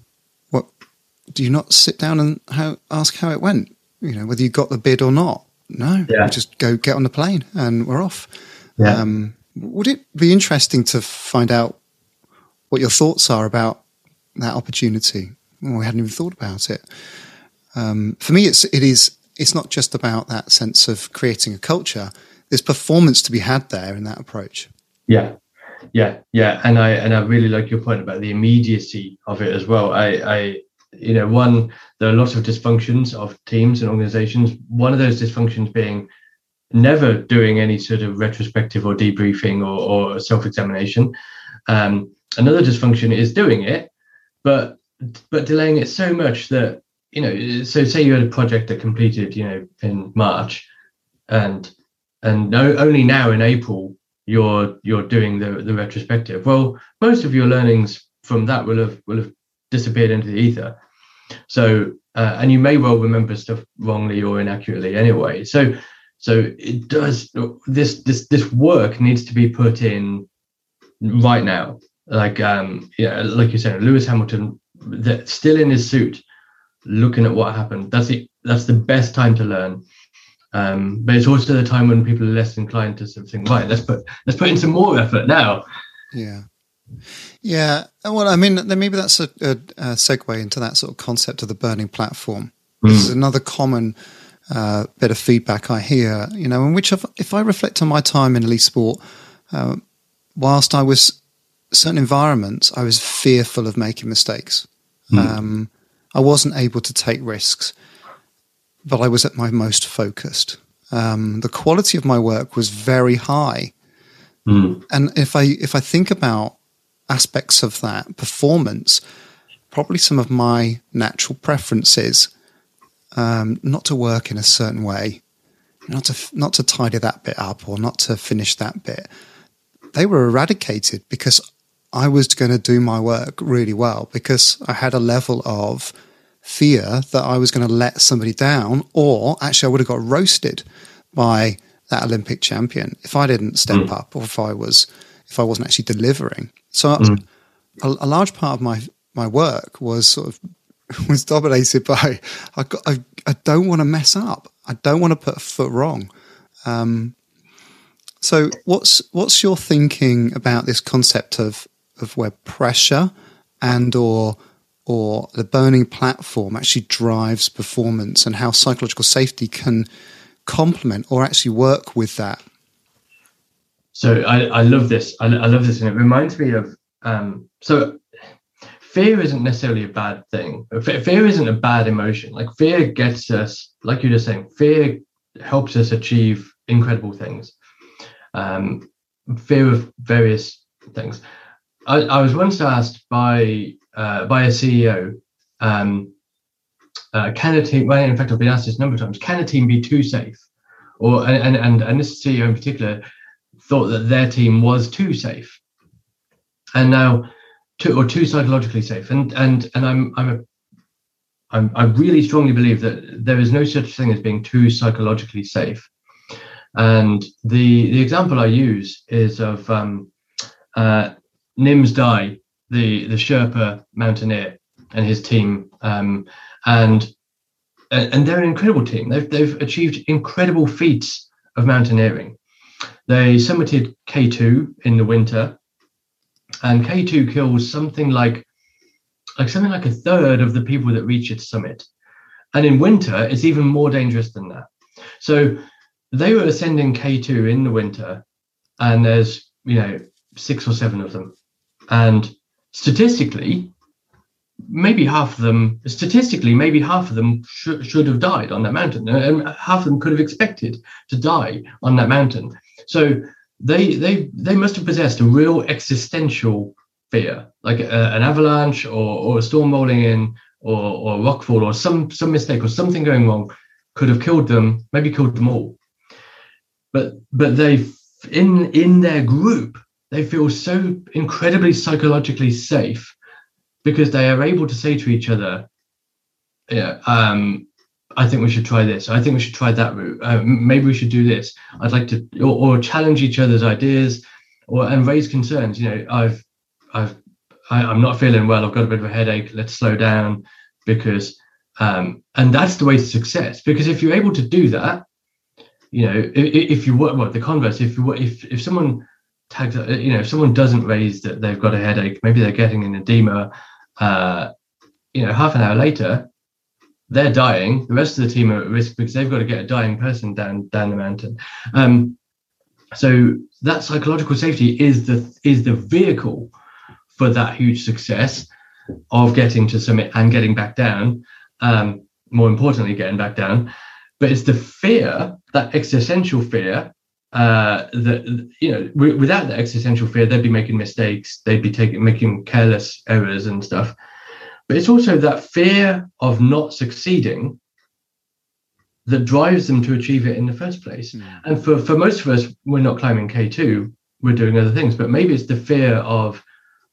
What do you not sit down and how, ask how it went? You know, whether you got the bid or not. no, yeah. we just go get on the plane and we're off. Yeah. Um, would it be interesting to find out what your thoughts are about that opportunity? Well, we hadn't even thought about it. Um, for me, it's it is it's not just about that sense of creating a culture. There's performance to be had there in that approach. Yeah, yeah, yeah, and I and I really like your point about the immediacy of it as well. I, I, you know, one there are lots of dysfunctions of teams and organizations. One of those dysfunctions being never doing any sort of retrospective or debriefing or, or self-examination. Um, another dysfunction is doing it, but but delaying it so much that, you know, so say you had a project that completed, you know, in March, and and no, only now in April you're you're doing the the retrospective. Well, most of your learnings from that will have will have disappeared into the ether. So uh, and you may well remember stuff wrongly or inaccurately anyway. So so it does this this this work needs to be put in right now. Like um yeah, like you said, Lewis Hamilton, that still in his suit, looking at what happened. That's the that's the best time to learn. Um, but it's also the time when people are less inclined to sort of think, right, let's put let's put in some more effort now. Yeah, yeah. Well, I mean, then maybe that's a, a, a segue into that sort of concept of the burning platform. Mm. This is another common uh, bit of feedback I hear. You know, in which I've, if I reflect on my time in elite sport, uh, whilst I was certain environments, I was fearful of making mistakes. Mm. Um, I wasn't able to take risks, but I was at my most focused. Um, the quality of my work was very high. Mm. And if I if I think about aspects of that performance, probably some of my natural preferences, um, not to work in a certain way, not to not to tidy that bit up or not to finish that bit, they were eradicated because I was going to do my work really well, because I had a level of fear that I was going to let somebody down, or actually I would have got roasted by that Olympic champion if I didn't step mm. up, or if I was if I wasn't actually delivering. So mm. a, a large part of my my work was sort of was dominated by I, got, I, I don't want to mess up. I don't want to put a foot wrong. Um, so what's what's your thinking about this concept of of where pressure and or or the burning platform actually drives performance, and how psychological safety can complement or actually work with that? So I, I love this. I, I love this. And it reminds me of, um, so fear isn't necessarily a bad thing. Fear isn't a bad emotion. Like fear gets us, like you're just saying, fear helps us achieve incredible things. Um, fear of various things. I, I was once asked by uh, by a C E O, um, uh, can a team? Well, in fact, I've been asked this a number of times. Can a team be too safe? Or and and and this C E O in particular thought that their team was too safe, and now too or too psychologically safe. And and and I'm I'm a I'm, I really strongly believe that there is no such thing as being too psychologically safe. And the the example I use is of um, uh, Nims Dai, the the Sherpa mountaineer, and his team, um, and and they're an incredible team. They've they've achieved incredible feats of mountaineering. They summited K two in the winter, and K two kills something like like something like a third of the people that reach its summit. And in winter, it's even more dangerous than that. So they were ascending K two in the winter, and there's, you know, six or seven of them. And statistically, maybe half of them, statistically, maybe half of them sh- should have died on that mountain, and half of them could have expected to die on that mountain. So they they they must have possessed a real existential fear, like a, an avalanche or, or a storm rolling in, or or rockfall, or some some mistake or something going wrong could have killed them, maybe killed them all. But but they in in their group, they feel so incredibly psychologically safe because they are able to say to each other, yeah, um, I think we should try this. I think we should try that route. Uh, maybe we should do this. I'd like to, or, or challenge each other's ideas, or and raise concerns. You know, I've, I've, I, I'm not feeling well. I've got a bit of a headache. Let's slow down, because, um, and that's the way to success. Because if you're able to do that, you know, if, if you work, well, the converse, if you if if someone tags, you know, if someone doesn't raise that they've got a headache, maybe they're getting an edema, uh, you know, half an hour later, they're dying. The rest of the team are at risk because they've got to get a dying person down down the mountain. Um, so that psychological safety is the is the vehicle for that huge success of getting to summit and getting back down. Um, more importantly, getting back down. But it's the fear, that existential fear, uh, that, you know, w- without that existential fear, they'd be making mistakes, they'd be taking making careless errors and stuff. But it's also that fear of not succeeding that drives them to achieve it in the first place. Mm. And for, for most of us, we're not climbing K two, we're doing other things, but maybe it's the fear of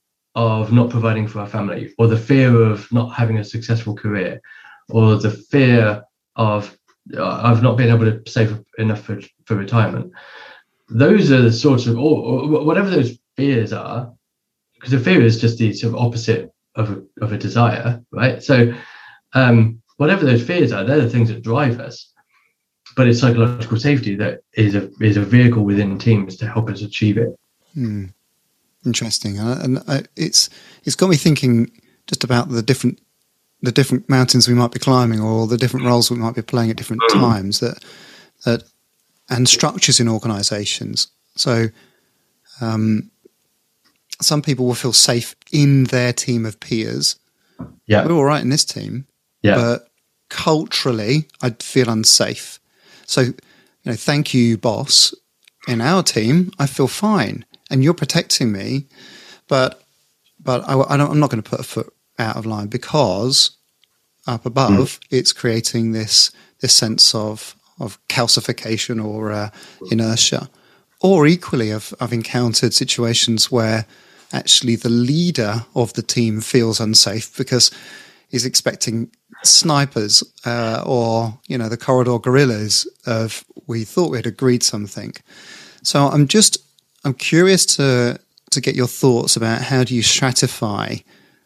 of not providing for our family, or the fear of not having a successful career, or the fear of uh, of not being able to save enough for, for retirement. Those are the sorts of, or, or whatever those fears are, because a fear is just the sort of opposite of a, of a desire, right? So um, whatever those fears are, they're the things that drive us. But it's psychological safety that is a is a vehicle within teams to help us achieve it. Hmm. Interesting, and uh, it's it's got me thinking just about the different the different mountains we might be climbing, or the different roles we might be playing at different times, that that and structures in organisations. So, um, some people will feel safe in their team of peers. Yeah, we're all right in this team. Yeah, but culturally, I'd feel unsafe. So, you know, thank you, boss. In our team, I feel fine. And you're protecting me, but but I, I don't, I'm not going to put a foot out of line, because up above mm. it's creating this this sense of of calcification or uh, inertia. Or equally, I've I've encountered situations where actually the leader of the team feels unsafe because he's expecting snipers uh, or you know the corridor guerrillas of we thought we'd agreed something. So I'm just. I'm curious to to get your thoughts about how do you stratify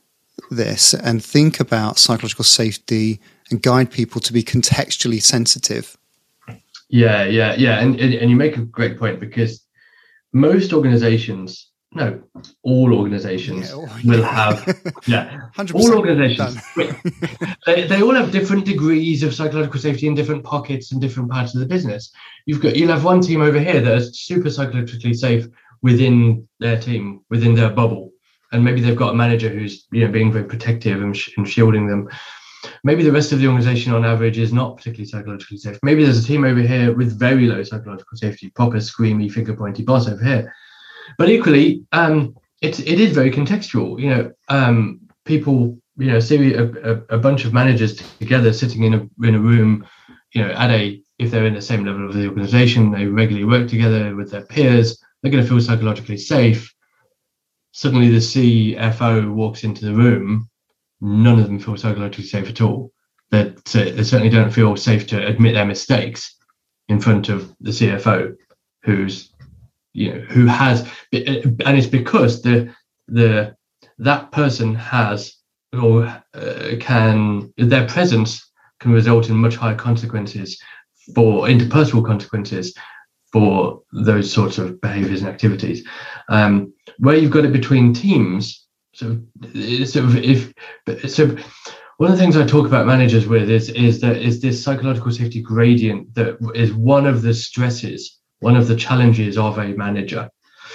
this and think about psychological safety and guide people to be contextually sensitive. Yeah, yeah, yeah, and and you make a great point, because most organizations, no, all organizations yeah, oh, will yeah. have, yeah, all organizations, they, they all have different degrees of psychological safety in different pockets and different parts of the business. You've got, you'll have one team over here that is super psychologically safe within their team, within their bubble. And maybe they've got a manager who's, you know, being very protective and, sh- and shielding them. Maybe the rest of the organization on average is not particularly psychologically safe. Maybe there's a team over here with very low psychological safety, proper screamy, finger pointy boss over here. But equally, um, it, it is very contextual. You know, um, people, you know, see a, a, a bunch of managers together sitting in a in a room, you know, at a, if they're in the same level of the organization, they regularly work together with their peers, they're going to feel psychologically safe. Suddenly the C F O walks into the room, none of them feel psychologically safe at all. They, they certainly don't feel safe to admit their mistakes in front of the C F O, who's, you know, who has, and it's because the the that person has or uh, can, their presence can result in much higher consequences for interpersonal consequences for those sorts of behaviors and activities. Um, where you've got it between teams, so sort of if so. One of the things I talk about managers with is is that is this psychological safety gradient that is one of the stresses, one of the challenges of a manager.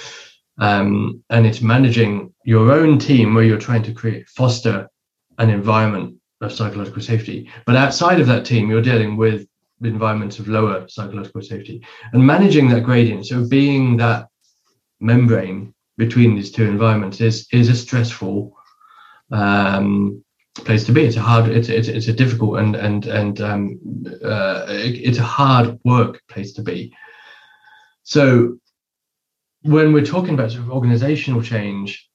Um, and it's managing your own team where you're trying to create, foster an environment of psychological safety. But outside of that team, you're dealing with environments of lower psychological safety. And managing that gradient, so being that membrane between these two environments is, is a stressful um, place to be. It's a hard, it's it's, it's a difficult and and and um, uh, it's a hard work place to be. So when we're talking about sort of organizational change,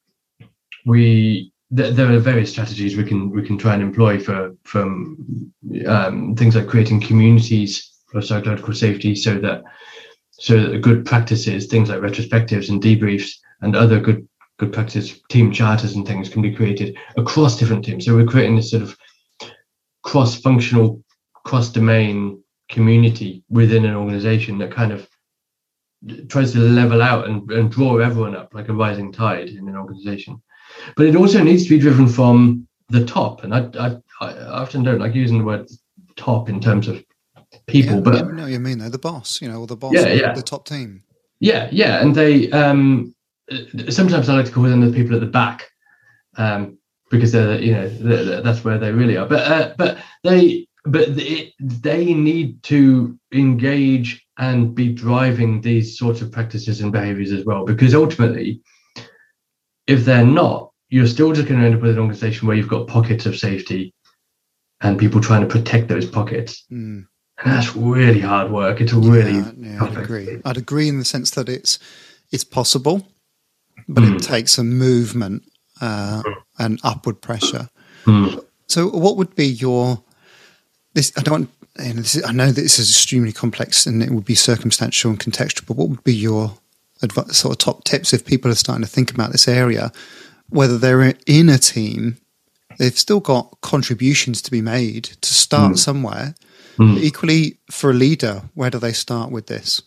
we th- there are various strategies we can we can try and employ for from um, things like creating communities of psychological safety, so that so that good practices, things like retrospectives and debriefs and other good good practice team charters and things can be created across different teams. So we're creating this sort of cross-functional, cross-domain community within an organization that kind of tries to level out and, and draw everyone up like a rising tide in an organization. But it also needs to be driven from the top. And I, I, I often don't like using the word top in terms of people, yeah, but yeah, no, you mean they're the boss, you know, or the boss, yeah, of yeah. the top team. Yeah, yeah, and they um, sometimes I like to call them the people at the back, um, because they're, you know, they're, that's where they really are. But uh, but they but they, they need to engage and be driving these sorts of practices and behaviors as well, because ultimately, if they're not, you're still just going to end up with an organization where you've got pockets of safety and people trying to protect those pockets. Mm. And that's really hard work. It's a really yeah, yeah, I'd agree. I'd agree in the sense that it's it's possible, but mm. it takes a movement uh, mm. and upward pressure. Mm. So, what would be your this? I don't. You know, this is, I know that this is extremely complex and it would be circumstantial and contextual. But what would be your adv- sort of top tips if people are starting to think about this area, whether they're in a team, they've still got contributions to be made to start mm. somewhere. Mm. Equally, for a leader, where do they start with this?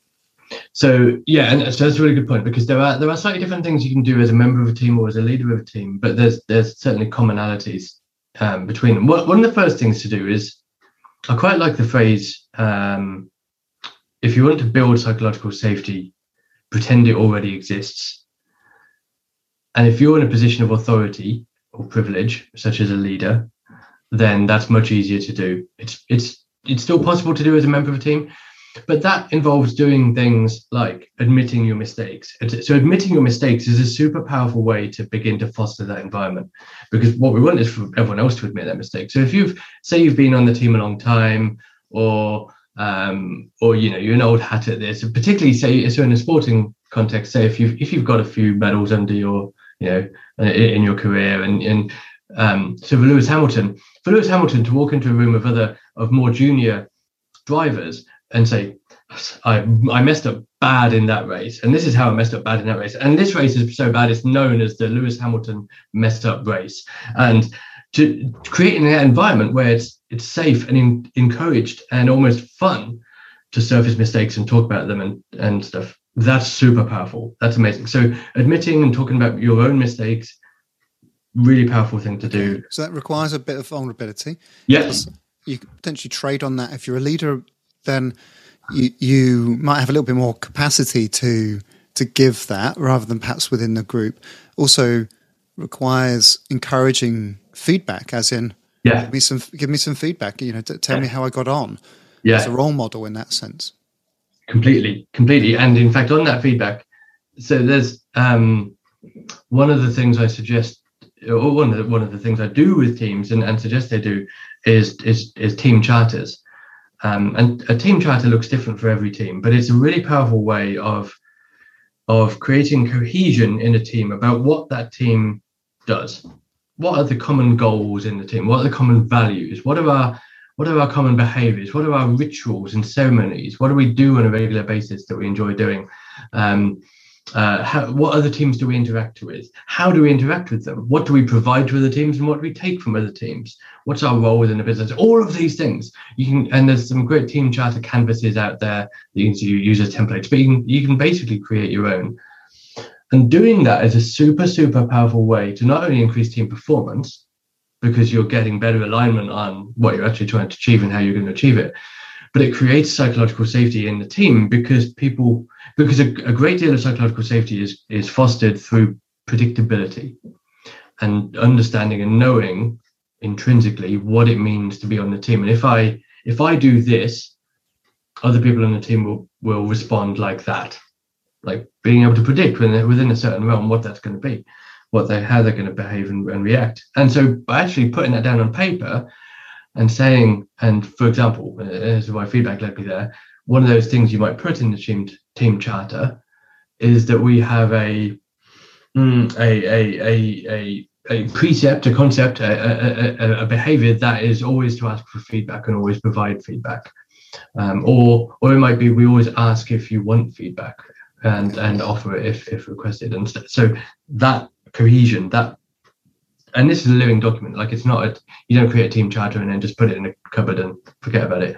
So yeah, and so that's a really good point, because there are there are slightly different things you can do as a member of a team or as a leader of a team, but there's there's certainly commonalities um, between them. One of the first things to do is, I quite like the phrase, um, if you want to build psychological safety, pretend it already exists. And if you're in a position of authority or privilege, such as a leader, then that's much easier to do. It's it's it's still possible to do as a member of a team, but that involves doing things like admitting your mistakes. So admitting your mistakes is a super powerful way to begin to foster that environment, because what we want is for everyone else to admit their mistakes. So if you've, say you've been on the team a long time, or um, or you know, you're an old hat at this, particularly say so in a sporting context, say if you've if you've got a few medals under your, you know, in your career, and and um, so for Lewis Hamilton, for Lewis Hamilton to walk into a room of other of more junior drivers and say, I I messed up bad in that race, and this is how I messed up bad in that race, and this race is so bad it's known as the Lewis Hamilton messed up race, and to creating that environment where it's it's safe and in, encouraged and almost fun to surface mistakes and talk about them and and stuff, that's super powerful. That's amazing. So admitting and talking about your own mistakes, really powerful thing to do. So that requires a bit of vulnerability. Yes. You could potentially trade on that. If you're a leader, then you you might have a little bit more capacity to to give that, rather than perhaps within the group. Also requires encouraging feedback, as in, yeah, give me some give me some feedback. You know, t- tell yeah. me how I got on. Yeah, as a role model in that sense. Completely, completely. And in fact, on that feedback, so there's um, one of the things I suggest, or one of the, one of the things I do with teams and, and suggest they do is is is team charters. Um, and a team charter looks different for every team, but it's a really powerful way of of creating cohesion in a team about what that team does. What are the common goals in the team? What are the common values? What are our what are our common behaviors? What are our rituals and ceremonies? What do we do on a regular basis that we enjoy doing? Um, Uh, how, what other teams do we interact with? How do we interact with them? What do we provide to other teams, and what do we take from other teams? What's our role within the business? All of these things you can, and there's some great team charter canvases out there that you can use as templates, but you can you can basically create your own. And doing that is a super super powerful way to not only increase team performance, because you're getting better alignment on what you're actually trying to achieve and how you're going to achieve it, but it creates psychological safety in the team, because people. Because a, a great deal of psychological safety is, is fostered through predictability and understanding and knowing intrinsically what it means to be on the team. And if I if I do this, other people on the team will, will respond like that. Like being able to predict within, within a certain realm what that's going to be, what they how they're going to behave and, and react. And so by actually putting that down on paper and saying, and for example, as my feedback led me there, one of those things you might put in the team team charter is that we have a a a a a, a precept, a concept, a, a, a behavior that is always to ask for feedback and always provide feedback, um, or or it might be we always ask if you want feedback and and offer it if if requested. And so that cohesion, that, and this is a living document. Like it's not a, you don't create a team charter and then just put it in a cupboard and forget about it.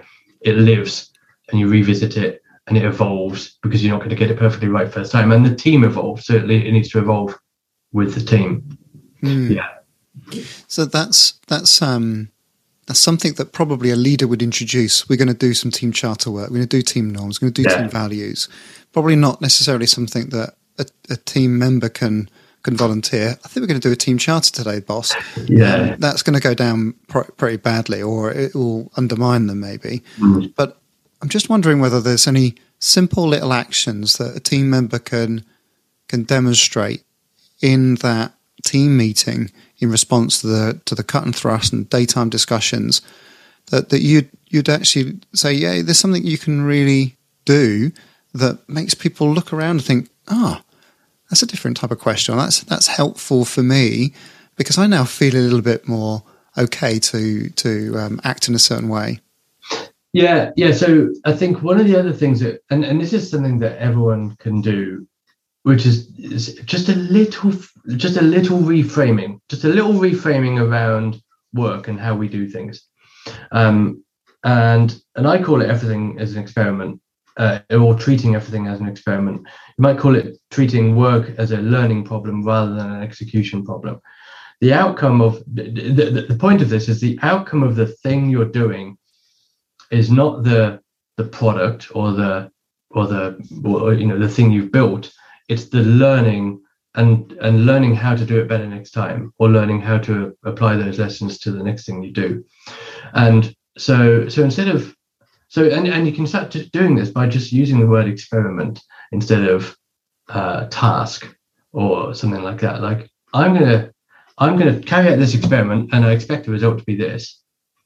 it lives, and you revisit it, and it evolves, because you're not going to get it perfectly right first time. And the team evolves, so it, it needs to evolve with the team. Mm. Yeah. So that's that's um that's something that probably a leader would introduce. We're going to do some team charter work. We're going to do team norms. We're going to do yeah. team values. Probably not necessarily something that a, a team member can can volunteer. I think we're going to do a team charter today, boss. Yeah, um, that's going to go down pr- pretty badly, or it will undermine them maybe. Mm. But I'm just wondering whether there's any simple little actions that a team member can can demonstrate in that team meeting in response to the to the cut and thrust and daytime discussions that, that you'd you'd actually say, yeah, there's something you can really do that makes people look around and think, ah, oh, that's a different type of question. That's that's helpful for me because I now feel a little bit more okay to to um, act in a certain way. Yeah, yeah. So I think one of the other things that, and, and this is something that everyone can do, which is, is just a little, just a little reframing, just a little reframing around work and how we do things. Um, and and I call it everything as an experiment, uh, or treating everything as an experiment. You might call it treating work as a learning problem rather than an execution problem. The outcome of the, the, the point of this is the outcome of the thing you're doing is not the the product or the or the or, you know the thing you've built. It's the learning and and learning how to do it better next time, or learning how to apply those lessons to the next thing you do. And so so instead of so and, and you can start doing this by just using the word experiment instead of uh, task or something like that. Like I'm gonna I'm gonna carry out this experiment and I expect the result to be this.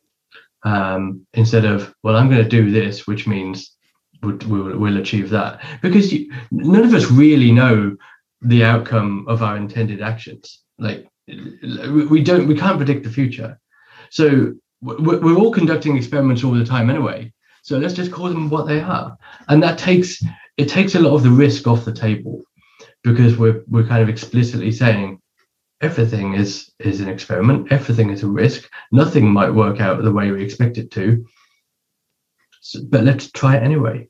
Um, instead of, well, I'm going to do this, which means we'll, we'll, we'll achieve that. Because you, none of us really know the outcome of our intended actions. Like we don't, we can't predict the future. So we're all conducting experiments all the time anyway. So let's just call them what they are. And that takes, it takes a lot of the risk off the table, because we're we're kind of explicitly saying, everything is is an experiment. Everything is a risk. Nothing might work out the way we expect it to. So, but let's try it anyway.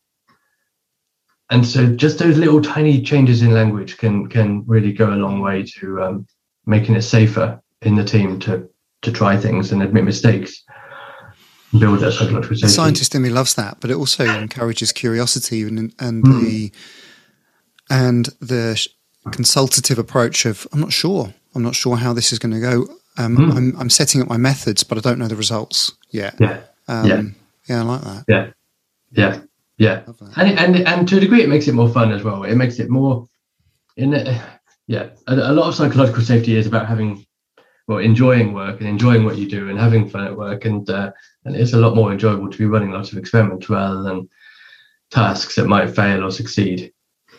And so, just those little tiny changes in language can can really go a long way to um, making it safer in the team to to try things and admit mistakes. Build that psychological safety. The scientist in me loves that, but it also encourages curiosity and and mm. the and the consultative approach of I'm not sure. I'm not sure how this is going to go. Um, mm. I'm, I'm setting up my methods, but I don't know the results yet. Yeah, um, yeah, yeah. I like that. Yeah, yeah, yeah. And and and to a degree, it makes it more fun as well. It makes it more. In a, yeah, a, a lot of psychological safety is about having, well, enjoying work and enjoying what you do and having fun at work, and uh, and it's a lot more enjoyable to be running lots of experiments rather than tasks that might fail or succeed.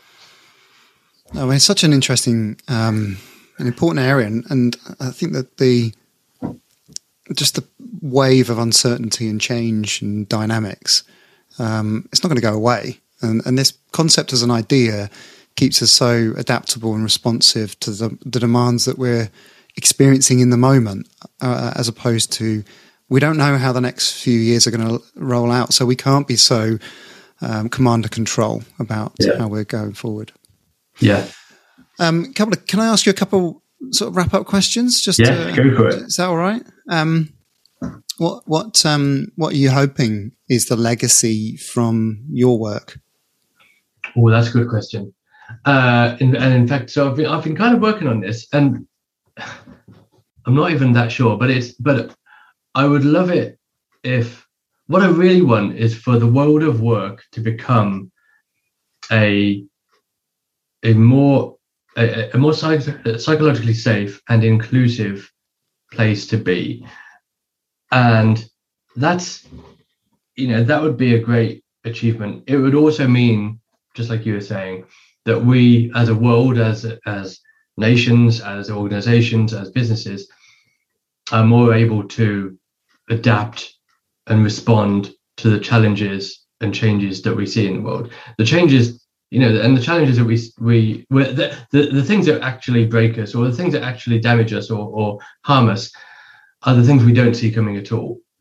I mean, it's such an interesting. Um, An important area, and, and I think that the just the wave of uncertainty and change and dynamics, um, it's not going to go away. And, and this concept as an idea keeps us so adaptable and responsive to the, the demands that we're experiencing in the moment, uh, as opposed to we don't know how the next few years are going to roll out, so we can't be so um, command and control about yeah. how we're going forward. Yeah. Um, couple of, can I ask you a couple sort of wrap up questions? Just yeah, to, go for it. Is that all right? Um, what what um, what are you hoping is the legacy from your work? Oh, that's a good question. Uh, and, and in fact, so I've been I've been kind of working on this, and I'm not even that sure. But it's but I would love it if what I really want is for the world of work to become a a more A, a more psych- psychologically safe and inclusive place to be. And that's, you know, that would be a great achievement. It would also mean, just like you were saying, that we as a world, as as nations, as organizations, as businesses, are more able to adapt and respond to the challenges and changes that we see in the world. The changes You know, and the challenges that we we the, the the things that actually break us, or the things that actually damage us or, or harm us, are the things we don't see coming at all.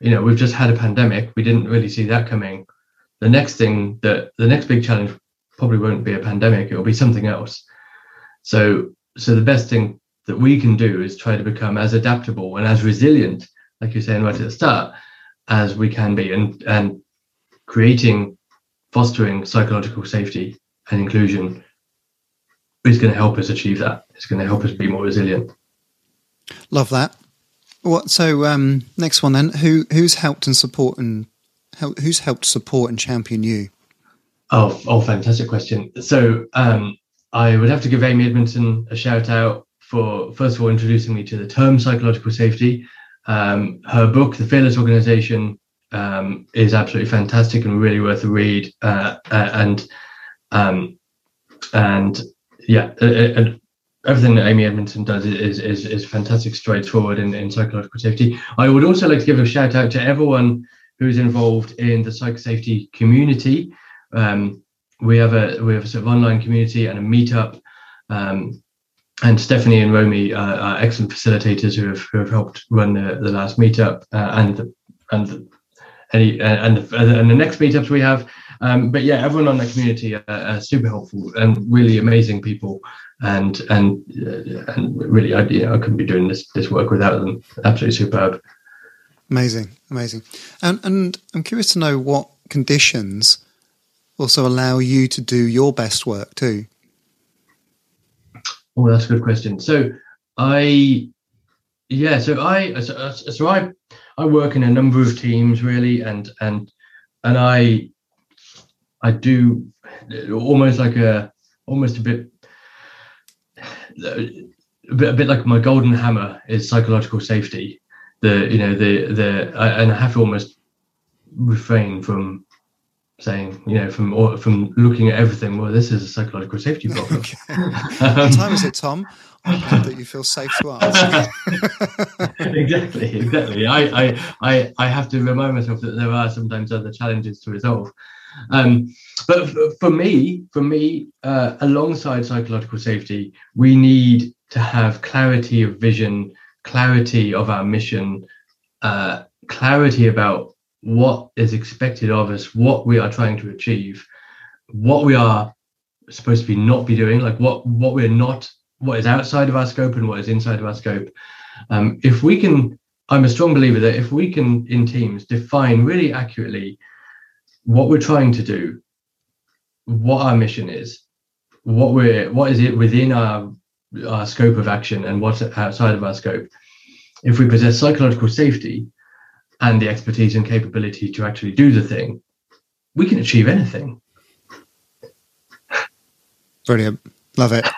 you know, we've just had a pandemic. We didn't really see that coming. The next thing that the next big challenge probably won't be a pandemic. It will be something else. So, so the best thing that we can do is try to become as adaptable and as resilient, like you're saying right at the start, as we can be, and and creating, fostering psychological safety and inclusion is going to help us achieve that. It's going to help us be more resilient. Love that. What? So um, next one then. Who who's helped and support and help, who's helped support and champion you? Oh, oh, fantastic question. So um, I would have to give Amy Edmondson a shout out for first of all introducing me to the term psychological safety. Um, her book, The Fearless Organization, um, is absolutely fantastic and really worth a read. Uh, uh, and um, and yeah, uh, and everything that Amy Edmondson does is is is fantastic strides forward in, in psychological safety. I would also like to give a shout out to everyone who's involved in the psych safety community. Um, we have a we have a sort of online community and a meetup. Um, and Stephanie and Romy uh, are excellent facilitators who have who have helped run the, the last meetup uh, and the, and the, any uh, and the, and the next meetups we have. Um, but yeah, everyone on that community are, are super helpful and really amazing people. And and uh, and really, I, you know, I couldn't be doing this this work without them. Absolutely superb. Amazing, amazing. And and I'm curious to know what conditions also allow you to do your best work too. Oh, that's a good question. So I, yeah, so I so, so I I work in a number of teams really, and and and I I do almost like a almost a bit. A bit, a bit like my golden hammer is psychological safety. The you know the the I, and I have to almost refrain from saying you know from or from looking at everything. Well, this is a psychological safety problem. Okay. What time is it, Tom? I'm glad that you feel safe to ask. exactly, exactly. I, I I I have to remind myself that there are sometimes other challenges to resolve. Um, but f- for me, for me, uh, alongside psychological safety, we need to have clarity of vision, clarity of our mission, uh, clarity about what is expected of us, what we are trying to achieve, what we are supposed to be not be doing, like what what we're not, what is outside of our scope and what is inside of our scope. Um, if we can, I'm a strong believer that if we can, in teams, define really accurately what we're trying to do, what our mission is, what we're what is it within our our scope of action and what's outside of our scope. If we possess psychological safety and the expertise and capability to actually do the thing, we can achieve anything. Brilliant. Love it.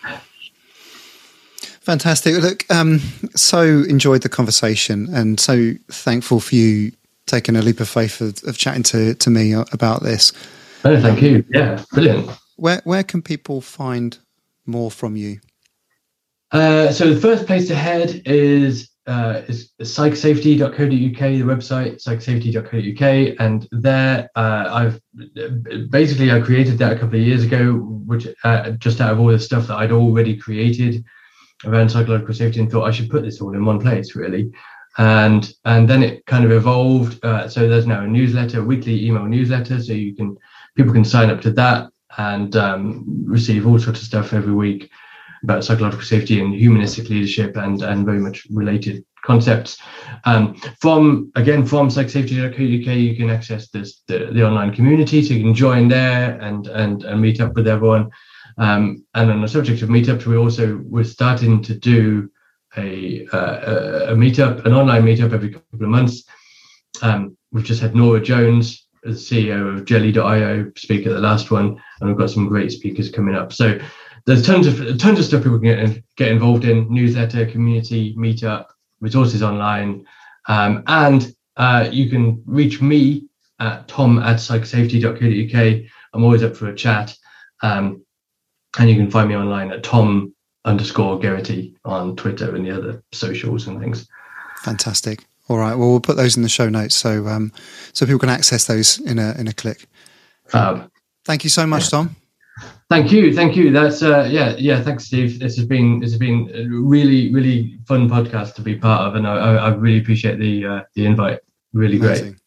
Fantastic. Look, um, so enjoyed the conversation and so thankful for you taking a leap of faith of, of chatting to, to me about this. Oh, thank you. Yeah, brilliant. Where where can people find more from you? Uh, so the first place to head is uh, is psych safety dot co dot uk, the website psych safety dot co dot uk, and there uh, I've basically I created that a couple of years ago, which uh, just out of all the stuff that I'd already created around psychological safety, and thought I should put this all in one place really. And and then it kind of evolved. Uh, so there's now a newsletter, a weekly email newsletter, so you can people can sign up to that and um, receive all sorts of stuff every week about psychological safety and humanistic leadership and and very much related concepts. Um, from again from psych safety dot co dot uk, you can access this the, the online community, so you can join there and and and meet up with everyone. Um, and on the subject of meetups, we also we're starting to do A, uh, a meetup, an online meetup every couple of months. Um, we've just had Nora Jones, the C E O of Jelly dot io, speak at the last one, and we've got some great speakers coming up. So there's tons of tons of stuff people can get, get involved in: newsletter, community, meetup, resources online, um, and uh, you can reach me at tom at psych safety dot co dot uk. I'm always up for a chat, um, and you can find me online at tom underscore Geraghty on Twitter and the other socials and things. Fantastic. All right. Well, we'll put those in the show notes so um, so people can access those in a in a click. Fab. Thank you so much, Tom. Thank you. Thank you. That's uh, yeah yeah. Thanks, Steve. This has been this has been a really really fun podcast to be part of, and I, I really appreciate the uh, the invite. Really Amazing. Great.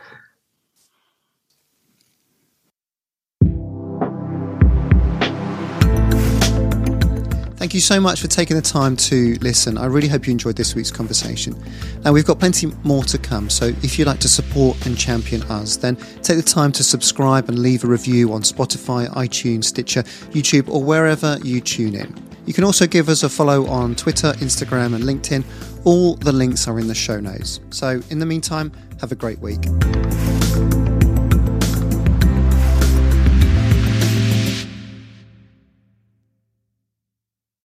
Thank you so much for taking the time to listen. I really hope you enjoyed this week's conversation. Now, we've got plenty more to come, so if you'd like to support and champion us, then take the time to subscribe and leave a review on Spotify, iTunes, Stitcher, YouTube, or wherever you tune in. You can also give us a follow on Twitter, Instagram, and LinkedIn. All the links are in the show notes. So in the meantime, have a great week.